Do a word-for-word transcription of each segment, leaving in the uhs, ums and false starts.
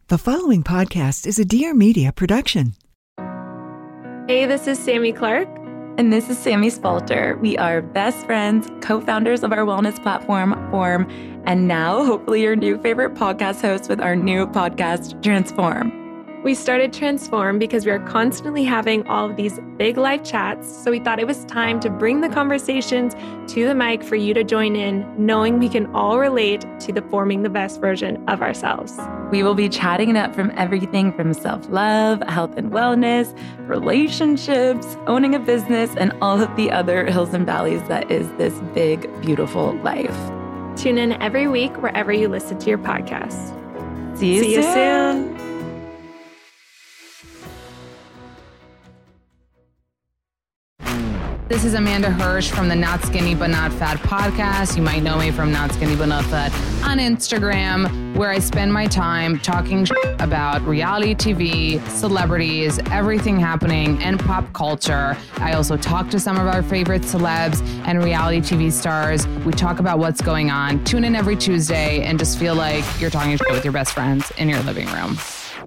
The following podcast is a Dear Media production. Hey, this is Sammy Clark. And this is Sammy Spalter. We are best friends, co-founders of our wellness platform, Form, and now hopefully your new favorite podcast host with our new podcast, Transform. We started Transform because we are constantly having all of these big life chats, so we thought it was time to bring the conversations to the mic for you to join in, knowing we can all relate to the forming the best version of ourselves. We will be chatting it up from everything from self-love, health and wellness, relationships, owning a business, and all of the other hills and valleys that is this big, beautiful life. Tune in every week wherever you listen to your podcasts. See you See you soon. soon. This is Amanda Hirsch from the Not Skinny But Not Fat podcast. You might know me from Not Skinny But Not Fat on Instagram, where I spend my time talking sh- about reality T V, celebrities, everything happening in pop culture. I also talk to some of our favorite celebs and reality T V stars. We talk about what's going on. Tune in every Tuesday and just feel like you're talking shit with your best friends in your living room.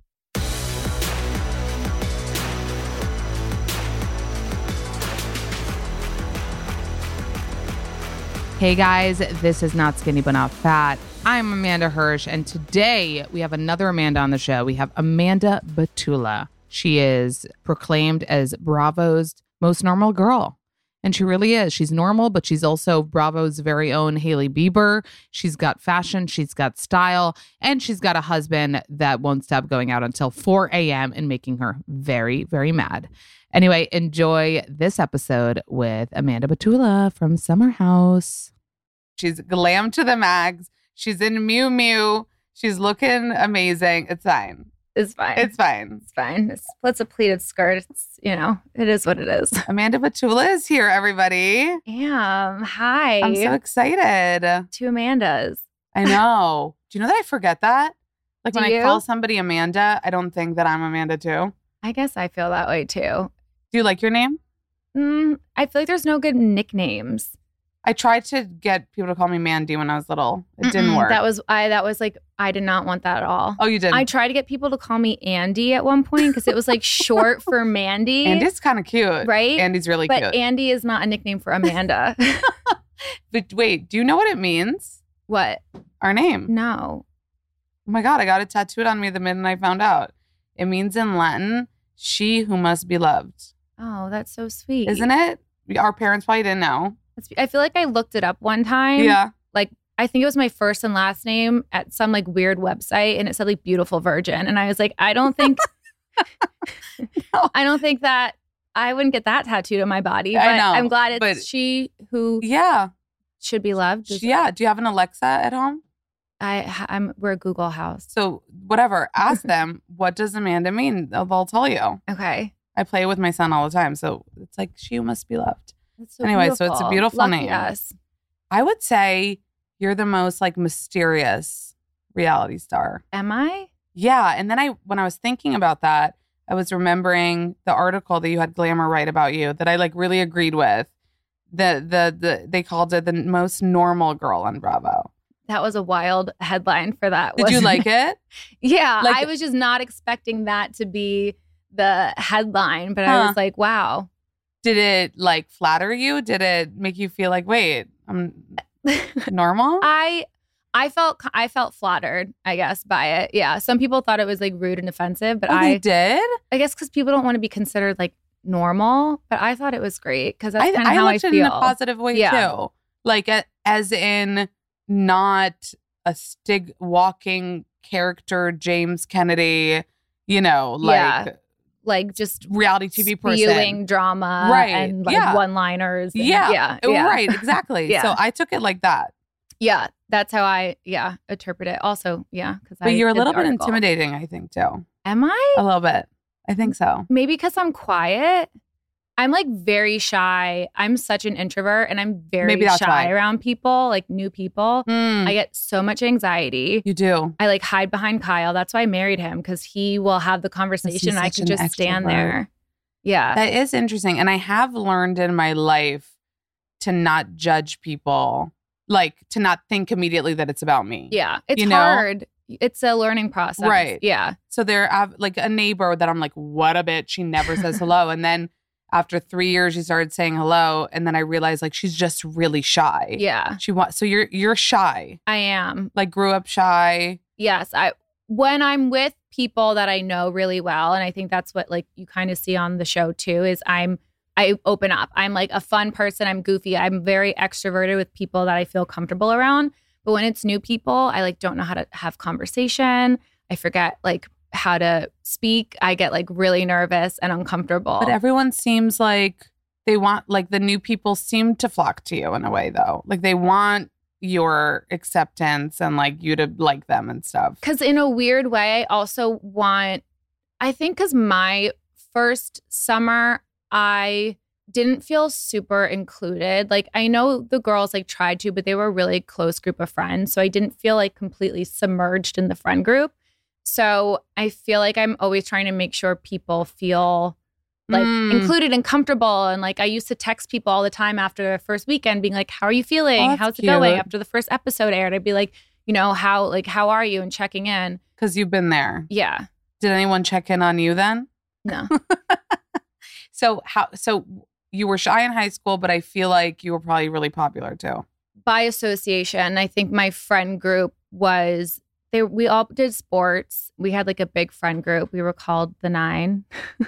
Hey guys, this is Not Skinny But Not Fat. I'm Amanda Hirsch, and today we have another Amanda on the show. We have Amanda Batula. She is proclaimed as Bravo's most normal girl. And she really is. She's normal, but she's also Bravo's very own Hailey Bieber. She's got fashion, she's got style, and she's got a husband that won't stop going out until four a.m. and making her very, very mad. Anyway, enjoy this episode with Amanda Batula from Summer House. She's glam to the max. She's in Miu Miu. She's looking amazing. It's fine. It's fine. It's fine. It's fine. It's, it's a pleated skirt. It's, you know, it is what it is. Amanda Batula is here, everybody. Damn. Hi. I'm so excited. Two Amandas. I know. Do you know that I forget that? Like Do when you? I call somebody Amanda, I don't think that I'm Amanda too. I guess I feel that way too. Do you like your name? Mm, I feel like there's no good nicknames. I tried to get people to call me Mandy when I was little. It Mm-mm, didn't work. That was I. That was like I did not want that at all. Oh, you did? I tried to get people to call me Andy at one point because it was like short for Mandy. Andy's kind of cute. Right? Andy's really but cute. Andy is not a nickname for Amanda. But wait, do you know what it means? What? Our name. No. Oh my God, I got it tattooed on me the minute I found out. It means in Latin, she who must be loved. Oh, that's so sweet. Isn't it? Our parents probably didn't know. That's, I feel like I looked it up one time. Yeah. Like, I think it was my first and last name at some like weird website, and it said like beautiful virgin. And I was like, I don't think, No. I don't think that I wouldn't get that tattooed on my body. But I know, I'm glad it's but- she who Yeah. should be loved. Is- Yeah. Do you have an Alexa at home? I, I'm, we're a Google house. So whatever, ask them, what does Amanda mean? They'll, they'll tell you. Okay. I play with my son all the time. So it's like, she who must be loved. That's so Anyway, so it's a beautiful Lucky name. us. I would say you're the most like mysterious reality star. Am I? Yeah. And then I, when I was thinking about that, I was remembering the article that you had Glamour write about you that I like really agreed with. The, the, the, they called it the most normal girl on Bravo. That was a wild headline for that. Did you wasn't like it? Yeah. Like- I was just not expecting that to be the headline, but Huh. I was like, wow. Did it like flatter you? Did it make you feel like, wait, I'm normal? I I felt I felt flattered, I guess, by it. Yeah, some people thought it was like rude and offensive, but oh, I they did? I guess because people don't want to be considered like normal. But I thought it was great because that's I, kind of I how I looked feel. at it in a positive way Yeah. too. Like a, as in not a stig walking character, James Kennedy, you know, like Yeah. Like just reality T V person. spewing drama, Right. And like Yeah. one-liners. and- Yeah. yeah, Oh, yeah. right, exactly. Yeah. So I took it like that. Yeah, that's how I yeah interpret it. Also, yeah, because But you're a little bit intimidating, I think, too. Am I? A little bit. I think so. Maybe because I'm quiet. I'm like very shy. I'm such an introvert and I'm very Maybe that's shy why. around people, like new people. Mm, I get so much anxiety. you do. I like hide behind Kyle. That's why I married him because he will have the conversation and I such can an just stand extrovert. there. Yeah. That is interesting. And I have learned in my life to not judge people, like to not think immediately that it's about me. yeah. It's You know? hard. It's a learning process. Right. Yeah. So they're av- like a neighbor that I'm like, what a bitch. She never says hello. And then after three years, she started saying hello. And then I realized like she's just really shy. Yeah. She wants. So you're you're shy. I am. Like grew up shy. Yes. I when I'm with people that I know really well, and I think that's what like you kind of see on the show too, is I'm I open up. I'm like a fun person. I'm goofy. I'm very extroverted with people that I feel comfortable around. But when it's new people, I like don't know how to have conversation. I forget like how to speak. I get like really nervous and uncomfortable. But everyone seems like they want, like the new people seem to flock to you in a way though. Like they want your acceptance and like you to like them and stuff. Because in a weird way, I also want, I think because my first summer, I didn't feel super included. Like I know the girls like tried to, but they were a really close group of friends. So I didn't feel like completely submerged in the friend group. So I feel like I'm always trying to make sure people feel like Mm. included and comfortable. And like I used to text people all the time after the first weekend being like, how are you feeling? Oh, that's How's it cute. going? After the first episode aired, I'd be like, you know, how like how are you? And checking in. Because you've been there. Yeah. Did anyone check in on you then? No. So how? So you were shy in high school, but I feel like you were probably really popular too. By association, I think my friend group was they. We all did sports. We had like a big friend group. We were called the Nine.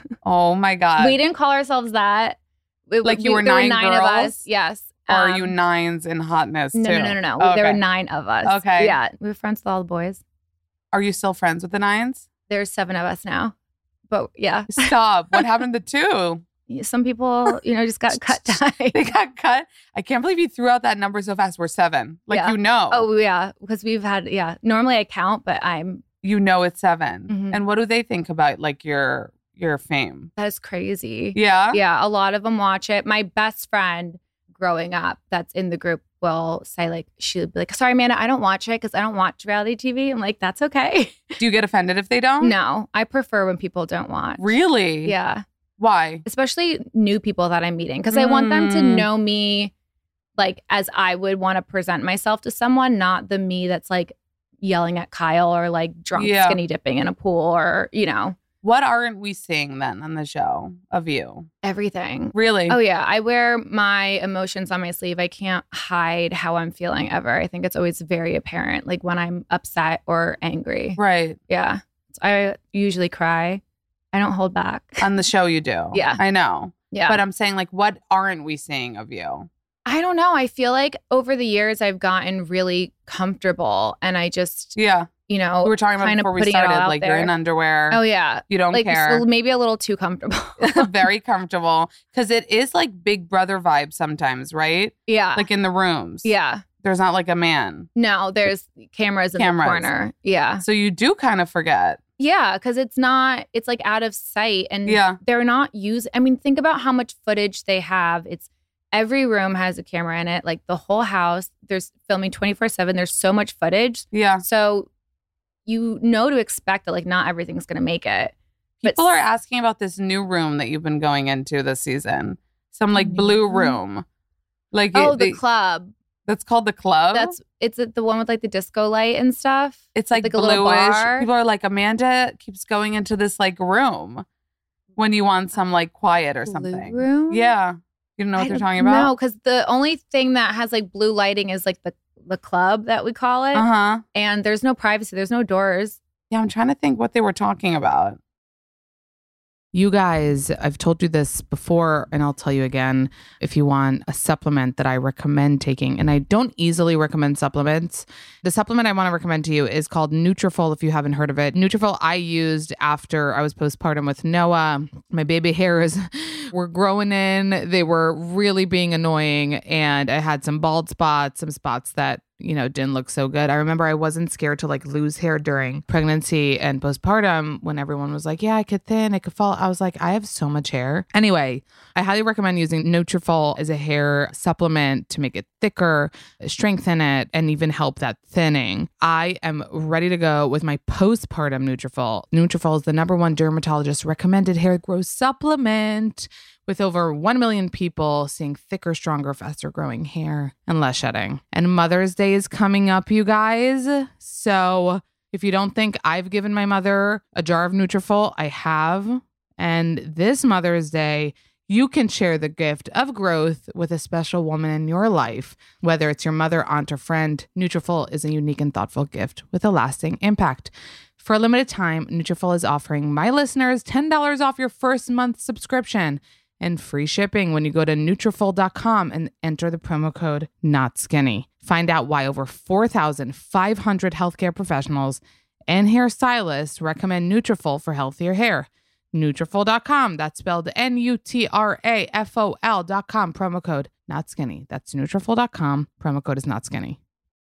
Oh my God. we didn't call ourselves that. It- Like you we- were there nine nine of girls? us. Yes. Or are Um, you nines in hotness No, too? no, no, no, no. Oh, There were okay. nine of us. Okay. Yeah, we were friends with all the boys. Are you still friends with the nines? There's seven of us now, but yeah, Stop. What happened to two? some people, you know, just got cut They ties. got cut. I can't believe you threw out that number so fast. We're seven. Like Yeah. you know. Oh yeah, because we've had yeah. Normally I count, but I'm You know it's seven. Mhm. And what do they think about like your your fame? that is crazy. Yeah. Yeah, a lot of them watch it. My best friend growing up that's in the group will say like, she'll be like, sorry, Amanda, I don't watch it because I don't watch reality T V. I'm like, that's okay. Do you get offended if they don't? No, I prefer when people don't watch. Really? Yeah, Why? especially new people that I'm meeting because I want them to Mm. know me like as I would want to present myself to someone, not the me that's like yelling at Kyle or like drunk Yeah. skinny dipping in a pool or, you know, What aren't we seeing then on the show of you? everything. Really? Oh yeah, I wear my emotions on my sleeve. I can't hide how I'm feeling ever. I think it's always very apparent, like when I'm upset or angry. Right. Yeah, So I usually cry. I don't hold back. On the show you do. Yeah. I know. Yeah, But I'm saying like what aren't we seeing of you? I don't know. I feel like over the years I've gotten really comfortable, and I just, Yeah. you know, We were talking about kind it of before we putting it all started. out Like you're there. in underwear. Oh yeah, You don't like care. so maybe a little too comfortable. Very comfortable. Because it is like Big Brother vibe sometimes, right? yeah, Like in the rooms. yeah. There's not like a man. No, there's cameras in Cameras. the corner. Yeah. So you do kind of forget. Yeah, because it's not, it's like out of sight and Yeah. they're not using, I mean, think about how much footage they have. It's every room has a camera in it, like the whole house. There's filming twenty-four seven. There's so much footage. Yeah. So you know to expect that like not everything's going to make it. But People are asking about this new room that you've been going into this season. Some like New blue room? room. Like oh, it- the they- club. that's called the club. That's, it's the one with like the disco light and stuff. It's like, like a little bluish. bar. People are like, Amanda keeps going into this like room when you want some like quiet or Blue something. room? Yeah. You don't know what I they're don't- talking about? No, because the only thing that has like blue lighting is like the, the club that we call it. Uh huh. And there's no privacy. There's no doors. Yeah, I'm trying to think what they were talking about. You guys, I've told you this before, and I'll tell you again. If you want a supplement that I recommend taking, and I don't easily recommend supplements, the supplement I want to recommend to you is called Nutrafol. If you haven't heard of it, Nutrafol I used after I was postpartum with Noah. My baby hairs were growing in; they were really being annoying, and I had some bald spots, some spots that, you know, didn't look so good. I remember I wasn't scared to like lose hair during pregnancy and postpartum when everyone was like, yeah, I could thin, it could fall. I was like, I have so much hair. Anyway, I highly recommend using Nutrafol as a hair supplement to make it thicker, strengthen it, and even help that thinning. I am ready to go with my postpartum Nutrafol. Nutrafol is the number one dermatologist recommended hair growth supplement, with over one million people seeing thicker, stronger, faster growing hair and less shedding. And Mother's Day is coming up, you guys. So If you don't think I've given my mother a jar of Nutrafol, I have. And this Mother's Day, you can share the gift of growth with a special woman in your life. Whether it's your mother, aunt, or friend, Nutrafol is a unique and thoughtful gift with a lasting impact. For a limited time, Nutrafol is offering my listeners ten dollars off your first month subscription and free shipping when you go to Nutrafol dot com and enter the promo code NOTSKINNY. Find out why over four thousand five hundred healthcare professionals and hairstylists recommend Nutrafol for healthier hair. Nutrafol dot com. That's spelled N U T R A F O L dot com. Promo code NOTSKINNY. That's Nutrafol dot com. Promo code is NOTSKINNY.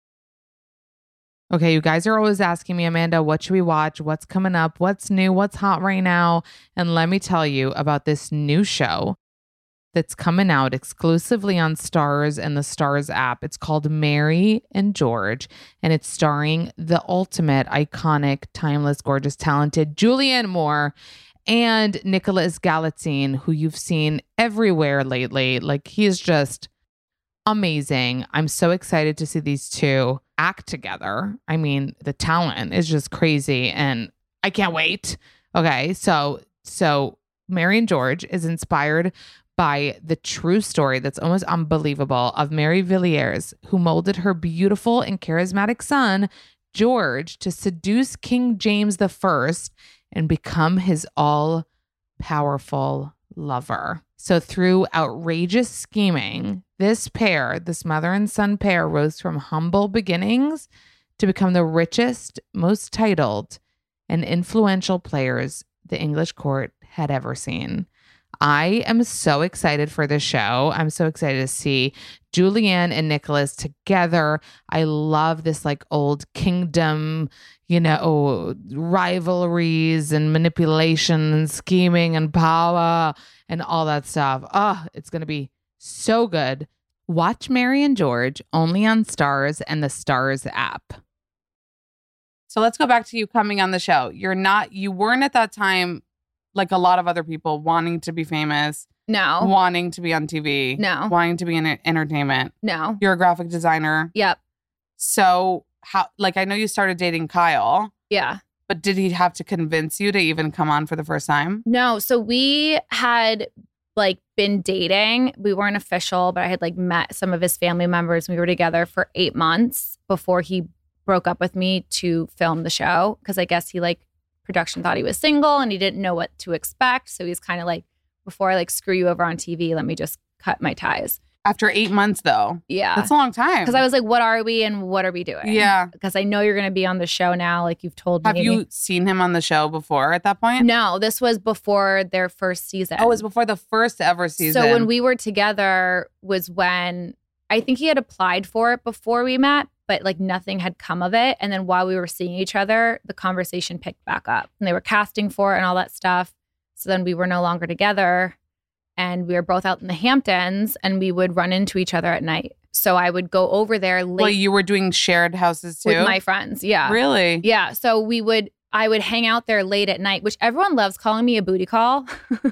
Okay, you guys are always asking me, Amanda, what should we watch? What's coming up? What's new? What's hot right now? And let me tell you about this new show that's coming out exclusively on Starz and the Starz app. It's called Mary and George, and it's starring the ultimate, iconic, timeless, gorgeous, talented Julianne Moore and Nicholas Galitzine, who you've seen everywhere lately. Like, he's just amazing. I'm so excited to see these two act together. I mean, the talent is just crazy, and I can't wait. Okay, so so Mary and George is inspired by the true story that's almost unbelievable of Mary Villiers, who molded her beautiful and charismatic son, George, to seduce King James the First and become his all-powerful lover. So through outrageous scheming, this pair, this mother and son pair, rose from humble beginnings to become the richest, most titled, and influential players the English court had ever seen. I am so excited for this show. I'm so excited to see Julianne and Nicholas together. I love this like old kingdom, you know, rivalries and manipulation and scheming and power and all that stuff. Oh, it's going to be so good. Watch Mary and George only on Starz and the Starz app. So let's go back to you coming on the show. You're not, you weren't at that time like a lot of other people wanting to be famous. No. Wanting to be on T V. No. Wanting to be in entertainment. No. You're a graphic designer. Yep. So how, like, I know you started dating Kyle. Yeah. But did he have to convince you to even come on for the first time? No. So we had like been dating. We weren't official, but I had like met some of his family members. We were together for eight months before he broke up with me to film the show. Cause I guess he like production thought he was single and he didn't know what to expect. So he's kind of like, before I like screw you over on T V, let me just cut my ties. After eight months though. Yeah. That's a long time. Because I was like, what are we and what are we doing? Yeah. Because I know you're going to be on the show now. Like you've told Have me. Have you seen him on the show before at that point? No, this was before their first season. Oh, it was before the first ever season. So when we were together was when I think he had applied for it before we met, but like nothing had come of it. And then while we were seeing each other, the conversation picked back up and they were casting for it and all that stuff. So then we were no longer together and we were both out in the Hamptons and we would run into each other at night. So I would go over there late. Well, you were doing shared houses too? With my friends. Yeah. Really? Yeah. So we would, I would hang out there late at night, which everyone loves calling me a booty call.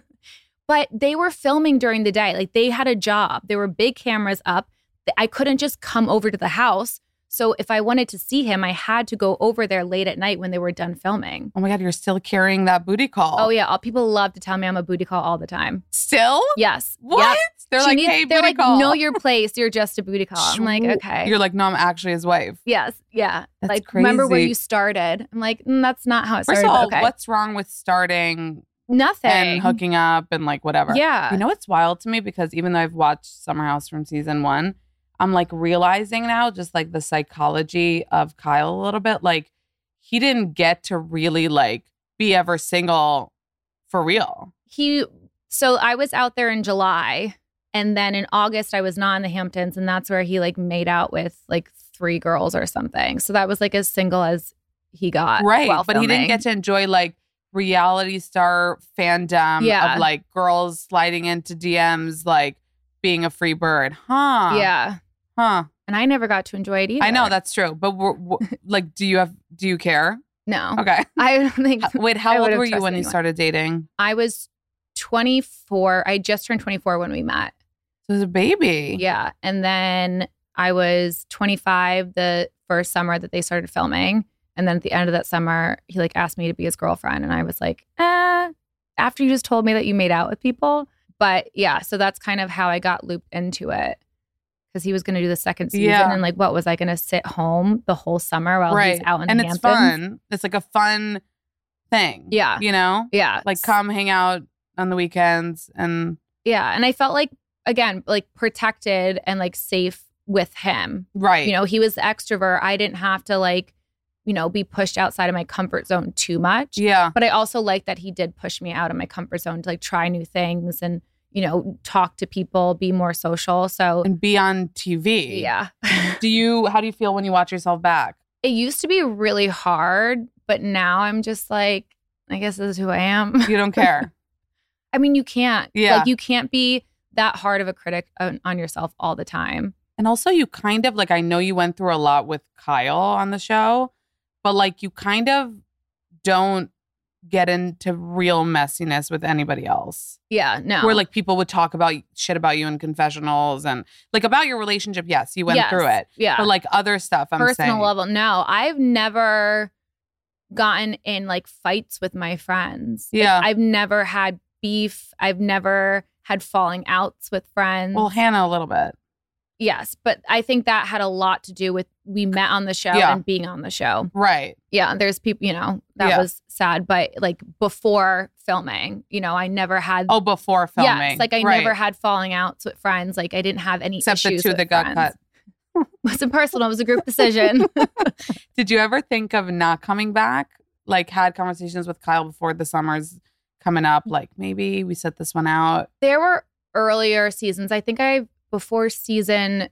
But they were filming during the day. Like they had a job. There were big cameras up. I couldn't just come over to the house. So if I wanted to see him, I had to go over there late at night when they were done filming. Oh my God, you're still carrying that booty call. Oh yeah, all, people love to tell me I'm a booty call all the time. Still? Yes. What? Yep. They're She like, needs- hey, they're booty like, call. know your place. You're just a booty call. I'm like, okay. You're like, no, I'm actually his wife. Yes. Yeah. That's like, remember where crazy. you started? I'm like, mm, that's not how it First started. of all, but okay. what's wrong with starting Nothing. and hooking up and like whatever? Yeah. You know what's wild to me? Because even though I've watched Summer House from season one, I'm like realizing now just like the psychology of Kyle a little bit. Like he didn't get to really like be ever single for real. He, so I was out there in July and then in August I was not in the Hamptons and that's where he like made out with like three girls or something. So that was like as single as he got. Right. while But he didn't filming. get to enjoy like reality star fandom Yeah. of like girls sliding into D Ms, like being a free bird. Huh. Yeah. Huh. And I never got to enjoy it either. I know that's true. But we're, we're, like, do you have, do you care? No. Okay. I don't think. Wait, how I old would've were you trusted when you anyone. started dating? I was twenty-four. I just turned twenty-four when we met. So it was a baby. Yeah. And then I was twenty-five the first summer that they started filming. And then at the end of that summer, he like asked me to be his girlfriend. And I was like, eh, after you just told me that you made out with people. But yeah, so that's kind of how I got looped into it. Because he was going to do the second season. Yeah. And like, what was I going to sit home the whole summer while right. he's out in and the it's Hamptons? fun. It's like a fun thing. Yeah. You know? Yeah. Like come hang out on the weekends and Yeah. And I felt like, again, like protected and like safe with him. right. You know, he was the extrovert. I didn't have to like, you know, be pushed outside of my comfort zone too much. Yeah. But I also like that he did push me out of my comfort zone to like try new things and, you know, talk to people, be more social. So And be on T V. yeah. Do you, how do you feel when you watch yourself back? It used to be really hard, but now I'm just like, I guess this is who I am. You don't care. I mean, you can't. Yeah. Like, you can't be that hard of a critic on, on yourself all the time. And also you kind of like, I know you went through a lot with Kyle on the show, but like you kind of don't get into real messiness with anybody else. Yeah, no. Where like people would talk about shit about you in confessionals and like about your relationship. Yes, you went Yes. through it. Yeah. But like other stuff, I'm Personal saying. level. No, I've never gotten in like fights with my friends. Like, Yeah. I've never had beef. I've never had falling outs with friends. Well, Hannah a little bit. yes, but I think that had a lot to do with we met on the show Yeah. and being on the show. Right. Yeah, there's people, you know, that Yeah. was sad. But like before filming, you know, I never had. Oh, before filming. Yes, like I Right. never had falling outs with friends. Like I didn't have any Except the issues two with that got friends. cut. It wasn't personal. It was a group decision. Did you ever think of not coming back? Like had conversations with Kyle before the summer's coming up? Like maybe we set this one out. There were earlier seasons. I think I, before season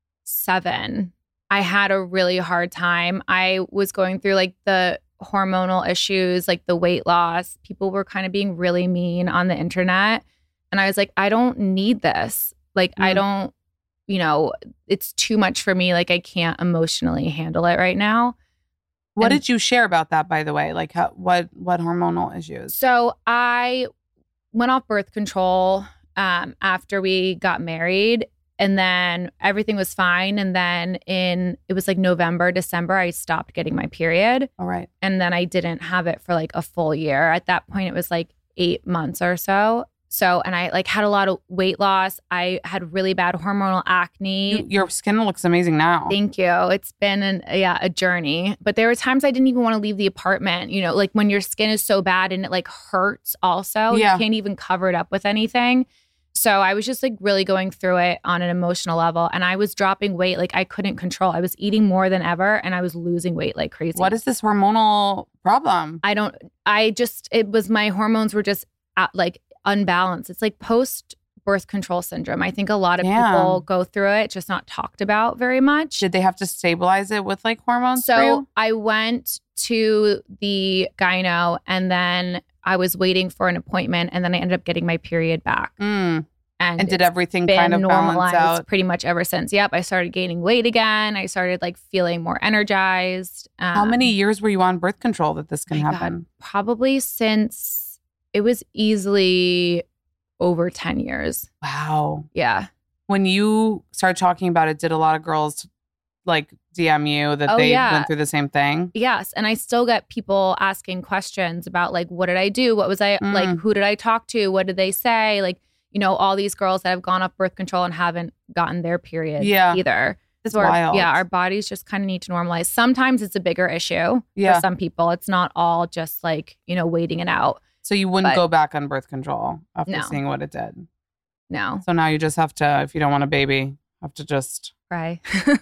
seven, I had a really hard time. I was going through like the hormonal issues, like the weight loss. People were kind of being really mean on the internet. And I was like, I don't need this. Like, I Mm. don't, you know, it's too much for me. Like, I can't emotionally handle it right now. What And- did you share about that, by the way? Like how, what what hormonal issues? So I went off birth control um, after we got married, and then everything was fine. And then in, it was like November, December, I stopped getting my period. All right. And then I didn't have it for like a full year. At that point, it was like eight months or so. So, and I like had a lot of weight loss. I had really bad hormonal acne. You, your skin looks amazing now. Thank you. It's been an yeah, a journey. But there were times I didn't even want to leave the apartment. You know, like when your skin is so bad and it like hurts also. Yeah. You can't even cover it up with anything. So I was just like really going through it on an emotional level. And I was dropping weight like I couldn't control. I was eating more than ever and I was losing weight like crazy. What is this hormonal problem? I don't, I just, it was my hormones were just at, like unbalanced. It's like post birth control syndrome. I think a lot of Damn. people go through it, just not talked about very much. Did they have to stabilize it with like hormones for So you? I went to the gyno and then I was waiting for an appointment and then I ended up getting my period back. Mm. And, And did it's everything been kind of balance normalized out? pretty much ever since. Yep. I started gaining weight again. I started like feeling more energized. Um, How many years were you on birth control that this can my God, happen? probably since it was easily over ten years. Wow. Yeah. When you started talking about it, did a lot of girls like D M you that Oh, they yeah. went through the same thing? Yes. And I still get people asking questions about like, what did I do? What was I Mm. like? Who did I talk to? What did they say? Like, you know, all these girls that have gone off birth control and haven't gotten their period Yeah. either. It's So our- wild. Yeah. Our bodies just kind of need to normalize. Sometimes it's a bigger issue Yeah. for some people. It's not all just like, you know, waiting it out. So you wouldn't But- go back on birth control after No. seeing what it did. No. So now you just have to, if you don't want a baby, have to just Right.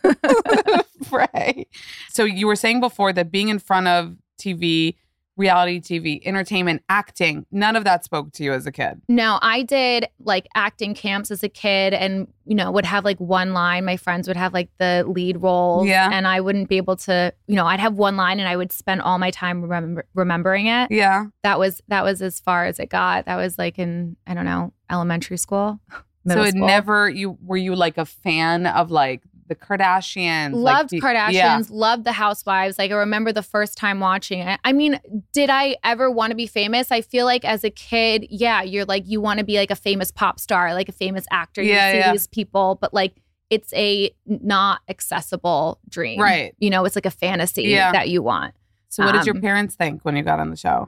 pray. So you were saying before that being in front of T V, reality T V, entertainment, acting, none of that spoke to you as a kid. No, I did like acting camps as a kid and, you know, would have like one line. My friends would have like the lead roles. Yeah. And I wouldn't be able to, you know, I'd have one line and I would spend all my time remember- remembering it. Yeah. That was, that was as far as it got. That was like in, I don't know, elementary school. Middle so it school. never, you were you like a fan of like the Kardashians? like Loved the- Kardashians, Yeah. loved the Housewives. Like I remember the first time watching it. I mean, did I ever want to be famous? I feel like as a kid, yeah, you're like, you want to be like a famous pop star, like a famous actor. Yeah, you see yeah. these people, but like it's a not accessible dream. Right. You know, it's like a fantasy Yeah. that you want. So what did your Um, parents think when you got on the show?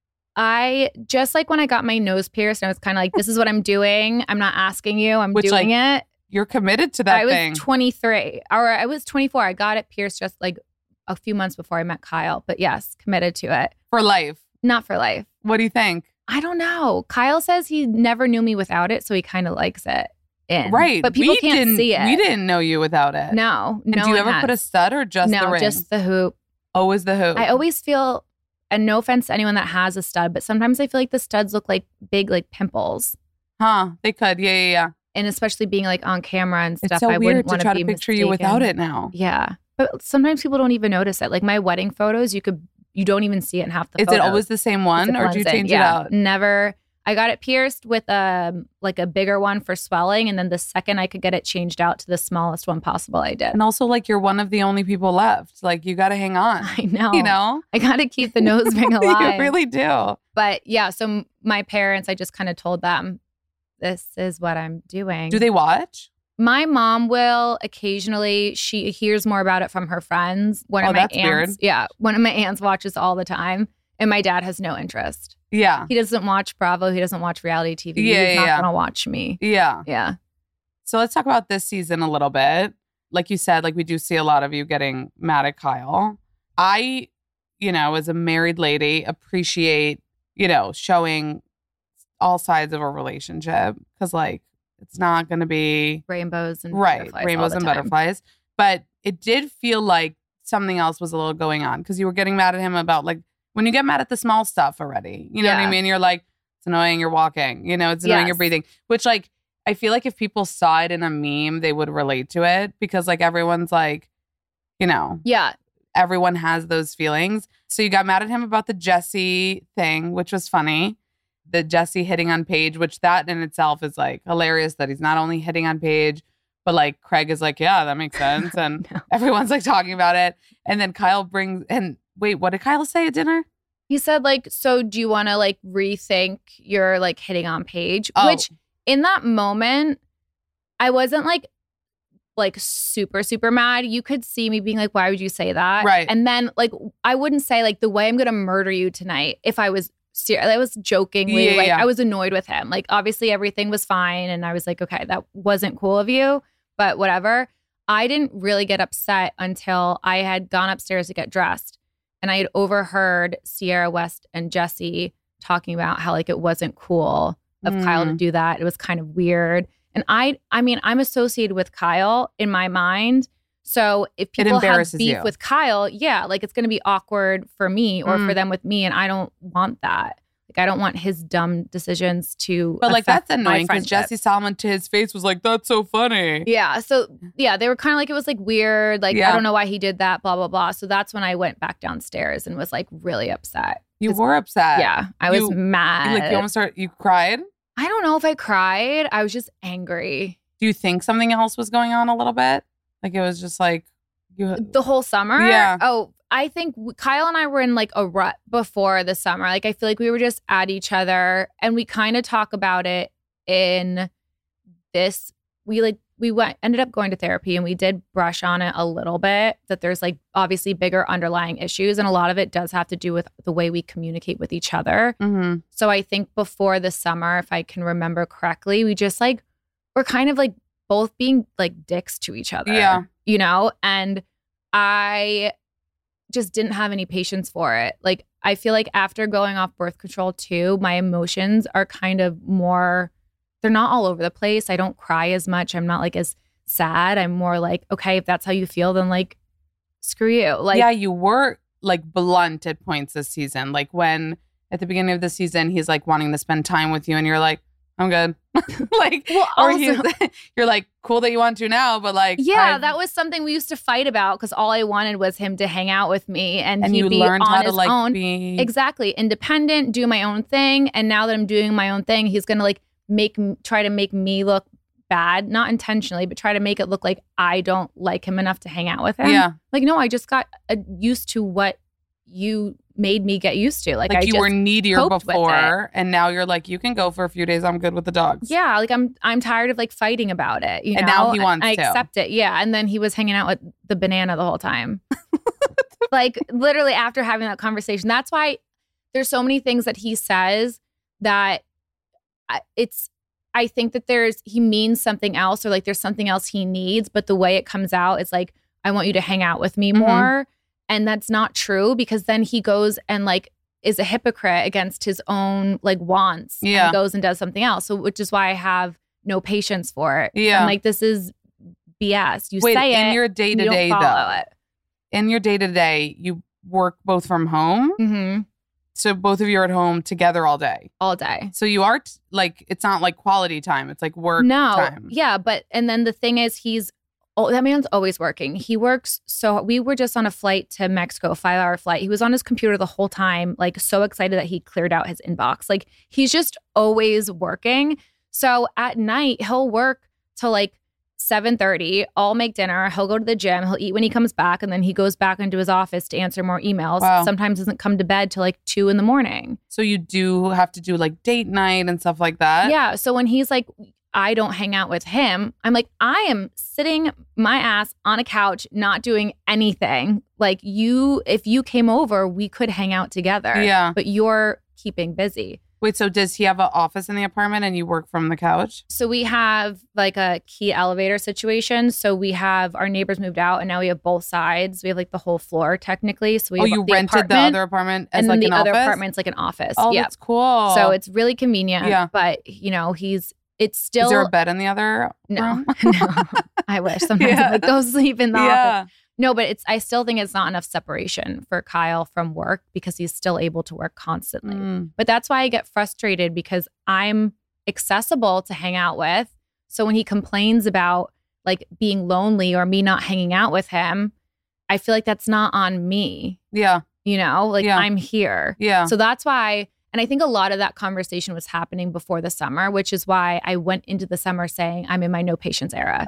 I just like when I got my nose pierced, and I was kind of like, this is what I'm doing. I'm not asking you. I'm Which, doing it. You're committed to that I was thing. twenty-three or I was twenty-four. I got it pierced just like a few months before I met Kyle. But yes, committed to it. For life. Not for life. What do you think? I don't know. Kyle says he never knew me without it, so he kind of likes it in. Right. But people we can't didn't, see it. We didn't know you without it. No. And no do you one ever has. put a stud or just no, the ring? just the hoop. Always the hoop. I always feel, and no offense to anyone that has a stud, but sometimes I feel like the studs look like big, like pimples. Huh. They could. Yeah, yeah, yeah. And especially being like on camera and stuff, It's so I weird wouldn't to want try be to picture mistaken. you without it now. Yeah. But sometimes people don't even notice it. Like my wedding photos, you could, you don't even see it in half the Is photos. it always the same one It or do you blends in. change Yeah. it out? Never. I got it pierced with um like a bigger one for swelling, and then the second I could get it changed out to the smallest one possible, I did. And also, like, you're one of the only people left. Like, you got to hang on. I know. You know? I got to keep the nose ring alive. You really do. But yeah, so m- my parents, I just kind of told them, this is what I'm doing. Do they watch? My mom will occasionally. She hears more about it from her friends. One Oh, of my that's aunts, weird. yeah, one of my aunts watches all the time, and my dad has no interest. Yeah. He doesn't watch Bravo. He doesn't watch reality T V. Yeah, He's yeah, not yeah. gonna watch me. Yeah. Yeah. So let's talk about this season a little bit. Like you said, like we do see a lot of you getting mad at Kyle. I, you know, as a married lady, appreciate, you know, showing all sides of a relationship because, like, it's not going to be Rainbows and right, butterflies all rainbows the and time. butterflies. But it did feel like something else was a little going on because you were getting mad at him about, like, when you get mad at the small stuff already, you know what I Yeah. mean? You're like, it's annoying you're walking, you know, it's annoying you're Yes. breathing, which, like, I feel like if people saw it in a meme, they would relate to it because, like, everyone's like, you know, Yeah. everyone has those feelings. So you got mad at him about the Jesse thing, which was funny. The Jesse hitting on Paige, which that in itself is like hilarious that he's not only hitting on Paige, but like Craig is like, yeah, that makes sense. And No. everyone's like talking about it. And then Kyle brings, and wait, what did Kyle say at dinner? He said, like, so do you want to like rethink your like hitting on Paige? Oh. Which in that moment, I wasn't like like super, super mad. You could see me being like, why would you say that? Right. And then like I wouldn't say like the way I'm gonna murder you tonight if I was ser- I was jokingly Yeah, like yeah. I was annoyed with him. Like obviously everything was fine. And I was like, okay, that wasn't cool of you, but whatever. I didn't really get upset until I had gone upstairs to get dressed. And I had overheard Sierra West and Jesse talking about how like it wasn't cool of Kyle to Mm. do that. It was kind of weird. And I I mean, I'm associated with Kyle in my mind. So if people have embarrasses beef you. with Kyle, yeah, like it's gonna be awkward for me or Mm. for them with me. And I don't want that. Like I don't want his dumb decisions to But like, affect that's my annoying because friendship. Jesse Solomon to his face was like, that's so funny. Yeah. So yeah, they were kind of like, it was like weird. Like, Yeah. I don't know why he did that, blah, blah, blah. So that's when I went back downstairs and was like really upset. You 'Cause- were upset. yeah. I was you- mad. You, like, you almost started, you cried. I don't know if I cried. I was just angry. Do you think something else was going on a little bit? Like it was just like, you, The whole summer? Yeah. Oh, I think w- Kyle and I were in like a rut before the summer. Like I feel like we were just at each other and we kind of talk about it in this. We like, we went, ended up going to therapy and we did brush on it a little bit that there's like obviously bigger underlying issues. And a lot of it does have to do with the way we communicate with each other. Mhm. So I think before the summer, if I can remember correctly, we just like, we're kind of like both being like dicks to each other. Yeah. You know? And I just didn't have any patience for it. Like, I feel like after going off birth control too, my emotions are kind of more, they're not all over the place. I don't cry as much. I'm not like as sad. I'm more like, okay, if that's how you feel, then like, screw you. Like, yeah, you were like blunt at points this season. Like when at the beginning of the season, he's like wanting to spend time with you, and you're like, I'm good. like, Well, or also- he's, you're like, cool that you want to now, but like, yeah, I've- that was something we used to fight about because all I wanted was him to hang out with me and, and he'd you be learned on how his to like own. be Exactly. Independent, do my own thing. And now that I'm doing my own thing, he's going to like make, m- try to make me look bad, not intentionally, but try to make it look like I don't like him enough to hang out with him. yeah. Like, no, I just got uh, used to what you made me get used to. Like, Like I you just were needier coped with before, and now you're like, you can go for a few days. I'm good with the dogs. Yeah, like I'm I'm tired of like fighting about it. You And know? now he wants I to. accept it. Yeah. And then he was hanging out with the banana the whole time. Like literally after having that conversation. That's why there's so many things that he says that I- it's I think that there's he means something else, or like there's something else he needs, but the way it comes out is like, I want you to hang out with me Mhm. more. And that's not true, because then he goes and like is a hypocrite against his own like wants Yeah. and goes and does something else. So which is why I have no patience for it. Yeah. I'm like, this is B S. You Wait, say in it, your day and to you day don't though, follow it. in your day to day, you work both from home. Mm-hmm. So both of you are at home together all day. All day. So you are t- like, it's not like quality time. It's like work No. time. Yeah. But, and then the thing is, he's, oh, that man's always working. He works. So we were just on a flight to Mexico, five hour flight. He was on his computer the whole time, like so excited that he cleared out his inbox. Like he's just always working. So at night, he'll work till like seven thirty. I'll make dinner. He'll go to the gym. He'll eat when he comes back. And then he goes back into his office to answer more emails. Wow. Sometimes doesn't come to bed till like two in the morning. So you do have to do like date night and stuff like that. Yeah. So when he's like, I don't hang out with him, I'm like, I am sitting my ass on a couch, not doing anything. Like you, if you came over, we could hang out together. Yeah. But you're keeping busy. Wait, so does he have an office in the apartment and you work from the couch? So we have like a key elevator situation. So we have our neighbors moved out, and now we have both sides. We have like the whole floor technically. So we Oh, have you the rented the apartment, other apartment as and like then an the other office? apartment's like an office. Oh, yeah. that's cool. So it's really convenient. Yeah. But you know, he's it's still Is there a bed in the other no, room? no. I wish sometimes Yeah. I'm like go sleep in the office. Yeah. No, but it's I still think it's not enough separation for Kyle from work, because he's still able to work constantly. Mm. But that's why I get frustrated, because I'm accessible to hang out with. So when he complains about like being lonely or me not hanging out with him, I feel like that's not on me. Yeah. You know, like Yeah. I'm here. Yeah. So that's why, and I think a lot of that conversation was happening before the summer, which is why I went into the summer saying I'm in my no patience era.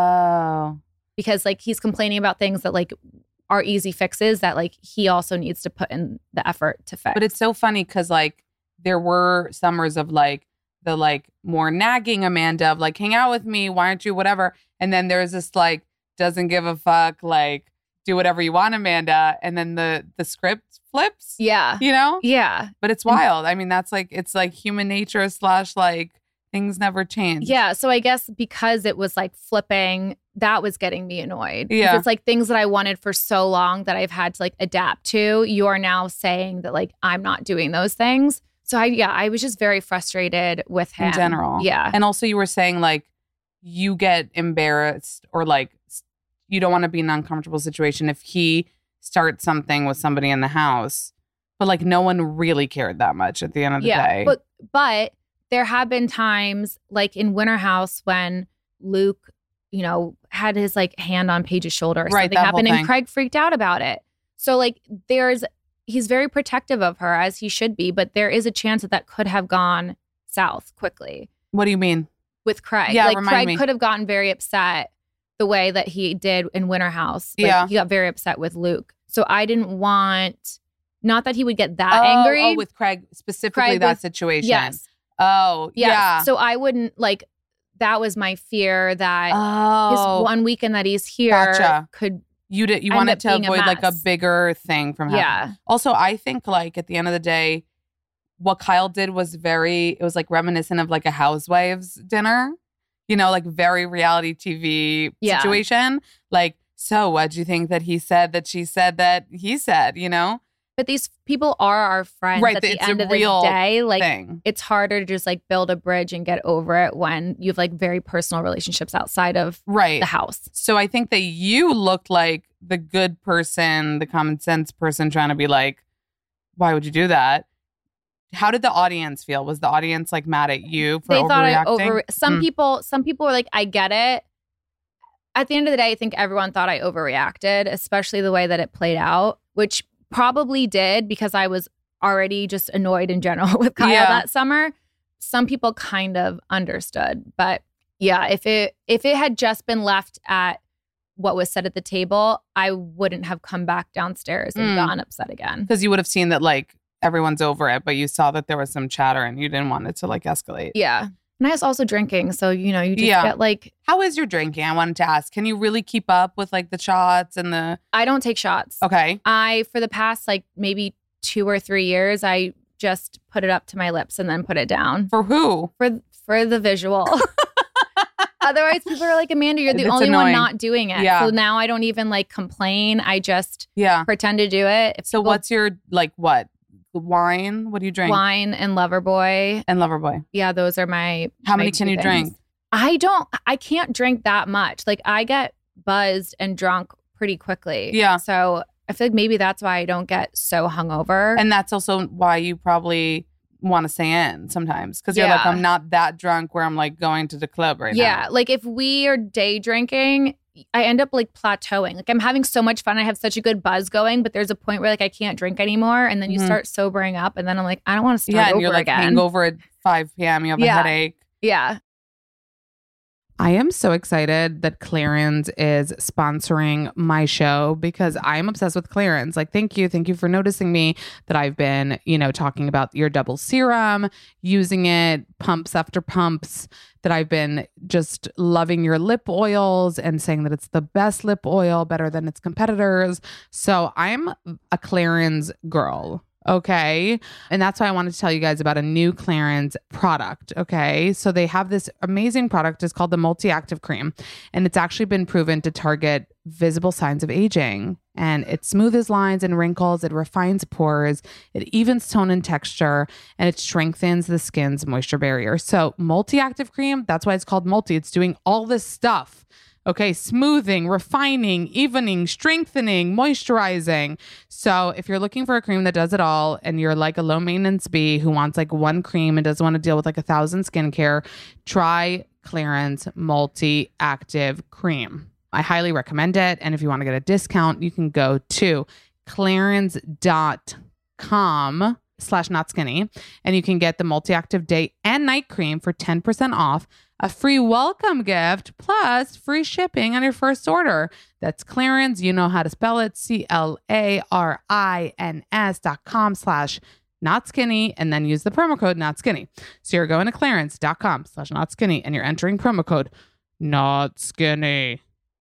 Oh. Because like he's complaining about things that like are easy fixes that like he also needs to put in the effort to fix. But it's so funny because like there were summers of like the like more nagging Amanda of like, hang out with me, why aren't you whatever? And then there's this like doesn't give a fuck, like do whatever you want, Amanda. And then the the script flips, yeah. you know? Yeah. But it's wild. I mean, that's like, it's like human nature slash like things never change. Yeah. So I guess because it was like flipping, that was getting me annoyed. 'Cause Yeah. It's like things that I wanted for so long that I've had to like adapt to. You are now saying that like I'm not doing those things. So I, yeah, I was just very frustrated with him. In general. Yeah. And also you were saying like you get embarrassed or like s- you don't want to be in an uncomfortable situation if he starts something with somebody in the house. But like no one really cared that much at the end of the yeah. day. But, but there have been times like in Winter House when Luke, you know, had his like hand on Paige's shoulder or Right, something that whole happened, thing. and Craig freaked out about it. So like there's, he's very protective of her, as he should be, but there is a chance that that could have gone south quickly What do you mean? with Craig. Yeah, like remind Craig me. could have gotten very upset the way that he did in Winter House. Like, Yeah. he got very upset with Luke. So I didn't want, not that he would get that oh, angry. oh, with Craig, specifically Craig that with- situation. yes. Oh, Yes. yeah. So I wouldn't like, that was my fear that oh, his one weekend that he's here Gotcha. could, you did, you end wanted up to being a avoid like a mess. bigger thing from happening. yeah. Also, I think like at the end of the day, what Kyle did was very, it was like reminiscent of like a housewives dinner, you know, like very reality T V Yeah. situation. Like, so what'd you think that he said that she said that he said, you know, But these people are our friends Right, at the it's a end of real the day. Like thing. it's harder to just like build a bridge and get over it when you have like very personal relationships outside of Right. the house. So I think that you looked like the good person, the common sense person trying to be like, why would you do that? How did the audience feel? Was the audience like mad at you for They thought I overreacting? over some Mm. people some people were like, I get it. At the end of the day, I think everyone thought I overreacted, especially the way that it played out, which probably did because I was already just annoyed in general with Kyle Yeah. that summer. Some people kind of understood. But yeah, if it if it had just been left at what was said at the table, I wouldn't have come back downstairs and Mm. gotten upset again. Because you would have seen that like everyone's over it, but you saw that there was some chatter and you didn't want it to like escalate. Yeah. And I was also drinking. So, you know, you just Yeah. get like, How is your drinking? I wanted to ask. Can you really keep up with like the shots and the I don't take shots. Okay. I, for the past like maybe two or three years, I just put it up to my lips and then put it down For who? for for the visual. Otherwise, people are like, Amanda, you're the It's only annoying. one not doing it. Yeah. So now I don't even like complain. I just Yeah. pretend to do it. If So people- what's your like what? Wine? What do you drink? wine and Loverboy? And Loverboy. Yeah, those are my. How my many can two you things. drink? I don't. I can't drink that much. Like I get buzzed and drunk pretty quickly. Yeah. So I feel like maybe that's why I don't get so hungover. And that's also why you probably want to stay in sometimes. Because you're like, Yeah. I'm not that drunk where I'm like going to the club right yeah, now. like if we are day drinking, I end up like plateauing. Like I'm having so much fun. I have such a good buzz going, but there's a point where like I can't drink anymore, and then you Mhm. start sobering up, and then I'm like, I don't want to start Yeah, and over you're like again. hangover at five p.m. You have a Yeah. headache. Yeah. I am so excited that Clarins is sponsoring my show because I'm obsessed with Clarins. Like, thank you. Thank you for noticing me that I've been, you know, talking about your double serum, using it, pumps after pumps, that I've been just loving your lip oils and saying that it's the best lip oil, better than its competitors. So I'm a Clarins girl. Okay. And that's why I wanted to tell you guys about a new Clarins product. Okay. So they have this amazing product. It's called the Multi-Active Cream. And it's actually been proven to target visible signs of aging. And it smooths lines and wrinkles. It refines pores. It evens tone and texture. And it strengthens the skin's moisture barrier. So Multi-Active Cream, that's why it's called multi. It's doing all this stuff. Okay, smoothing, refining, evening, strengthening, moisturizing. So if you're looking for a cream that does it all and you're like a low maintenance bee who wants like one cream and doesn't want to deal with like a thousand skincare, try Clarins Multi-Active Cream. I highly recommend it. And if you want to get a discount, you can go to clarins.com slash not skinny and you can get the multi-active day and night cream for ten percent off, a free welcome gift, plus free shipping on your first order. That's Clarins. You know how to spell it. C L A R I N S dot com slash not skinny, and then use the promo code not skinny. So you're going to clarins.com slash not skinny and you're entering promo code not skinny.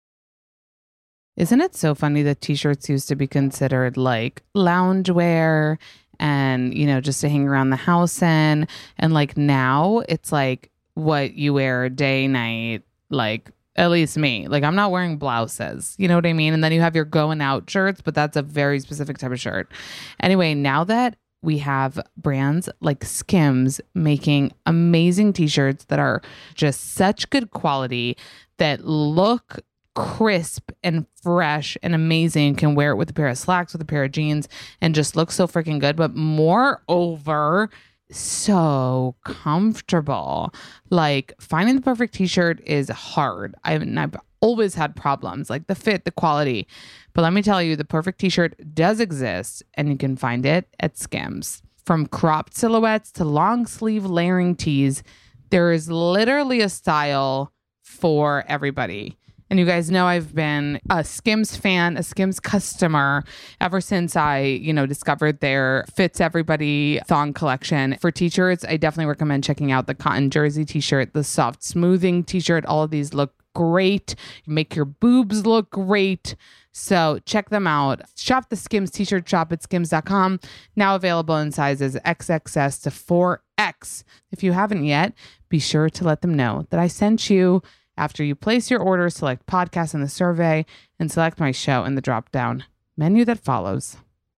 Isn't it so funny that t-shirts used to be considered like loungewear and, you know, just to hang around the house in, and like now it's like what you wear day, night, like at least me. Like I'm not wearing blouses, you know what I mean? And then you have your going out shirts, but that's a very specific type of shirt. Anyway, now that we have brands like Skims making amazing t-shirts that are just such good quality, that look crisp and fresh and amazing, can wear it with a pair of slacks, with a pair of jeans, and just look so freaking good. But moreover, so comfortable. Like finding the perfect t-shirt is hard. I've, I've always had problems, like the fit, the quality. But let me tell you, the perfect t-shirt does exist, and you can find it at Skims. From cropped silhouettes to long sleeve layering tees, there is literally a style for everybody. And you guys know I've been a Skims fan, a Skims customer ever since I, you know, discovered their Fits Everybody thong collection. For t-shirts, I definitely recommend checking out the cotton jersey t-shirt, the soft smoothing t-shirt. All of these look great. You make your boobs look great. So check them out. Shop the Skims t-shirt shop at skims dot com. Now available in sizes X X S to four X. If you haven't yet, be sure to let them know that I sent you. After you place your order, select podcast in the survey and select my show in the drop-down menu that follows.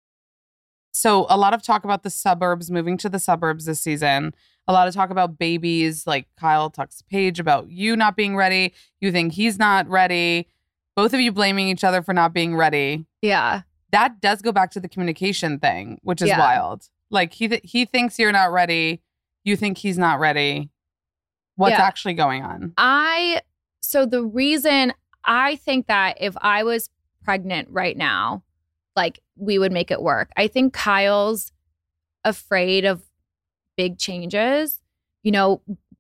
So a lot of talk about the suburbs, moving to the suburbs this season. A lot of talk about babies, like Kyle talks to Paige about you not being ready. You think he's not ready. Both of you blaming each other for not being ready. Yeah. That does go back to the communication thing, which is Yeah. wild. Like he th- he thinks you're not ready. You think he's not ready. What's Yeah. actually going on? I, so the reason I think that if I was pregnant right now, like we would make it work. I think Kyle's afraid of big changes. You know,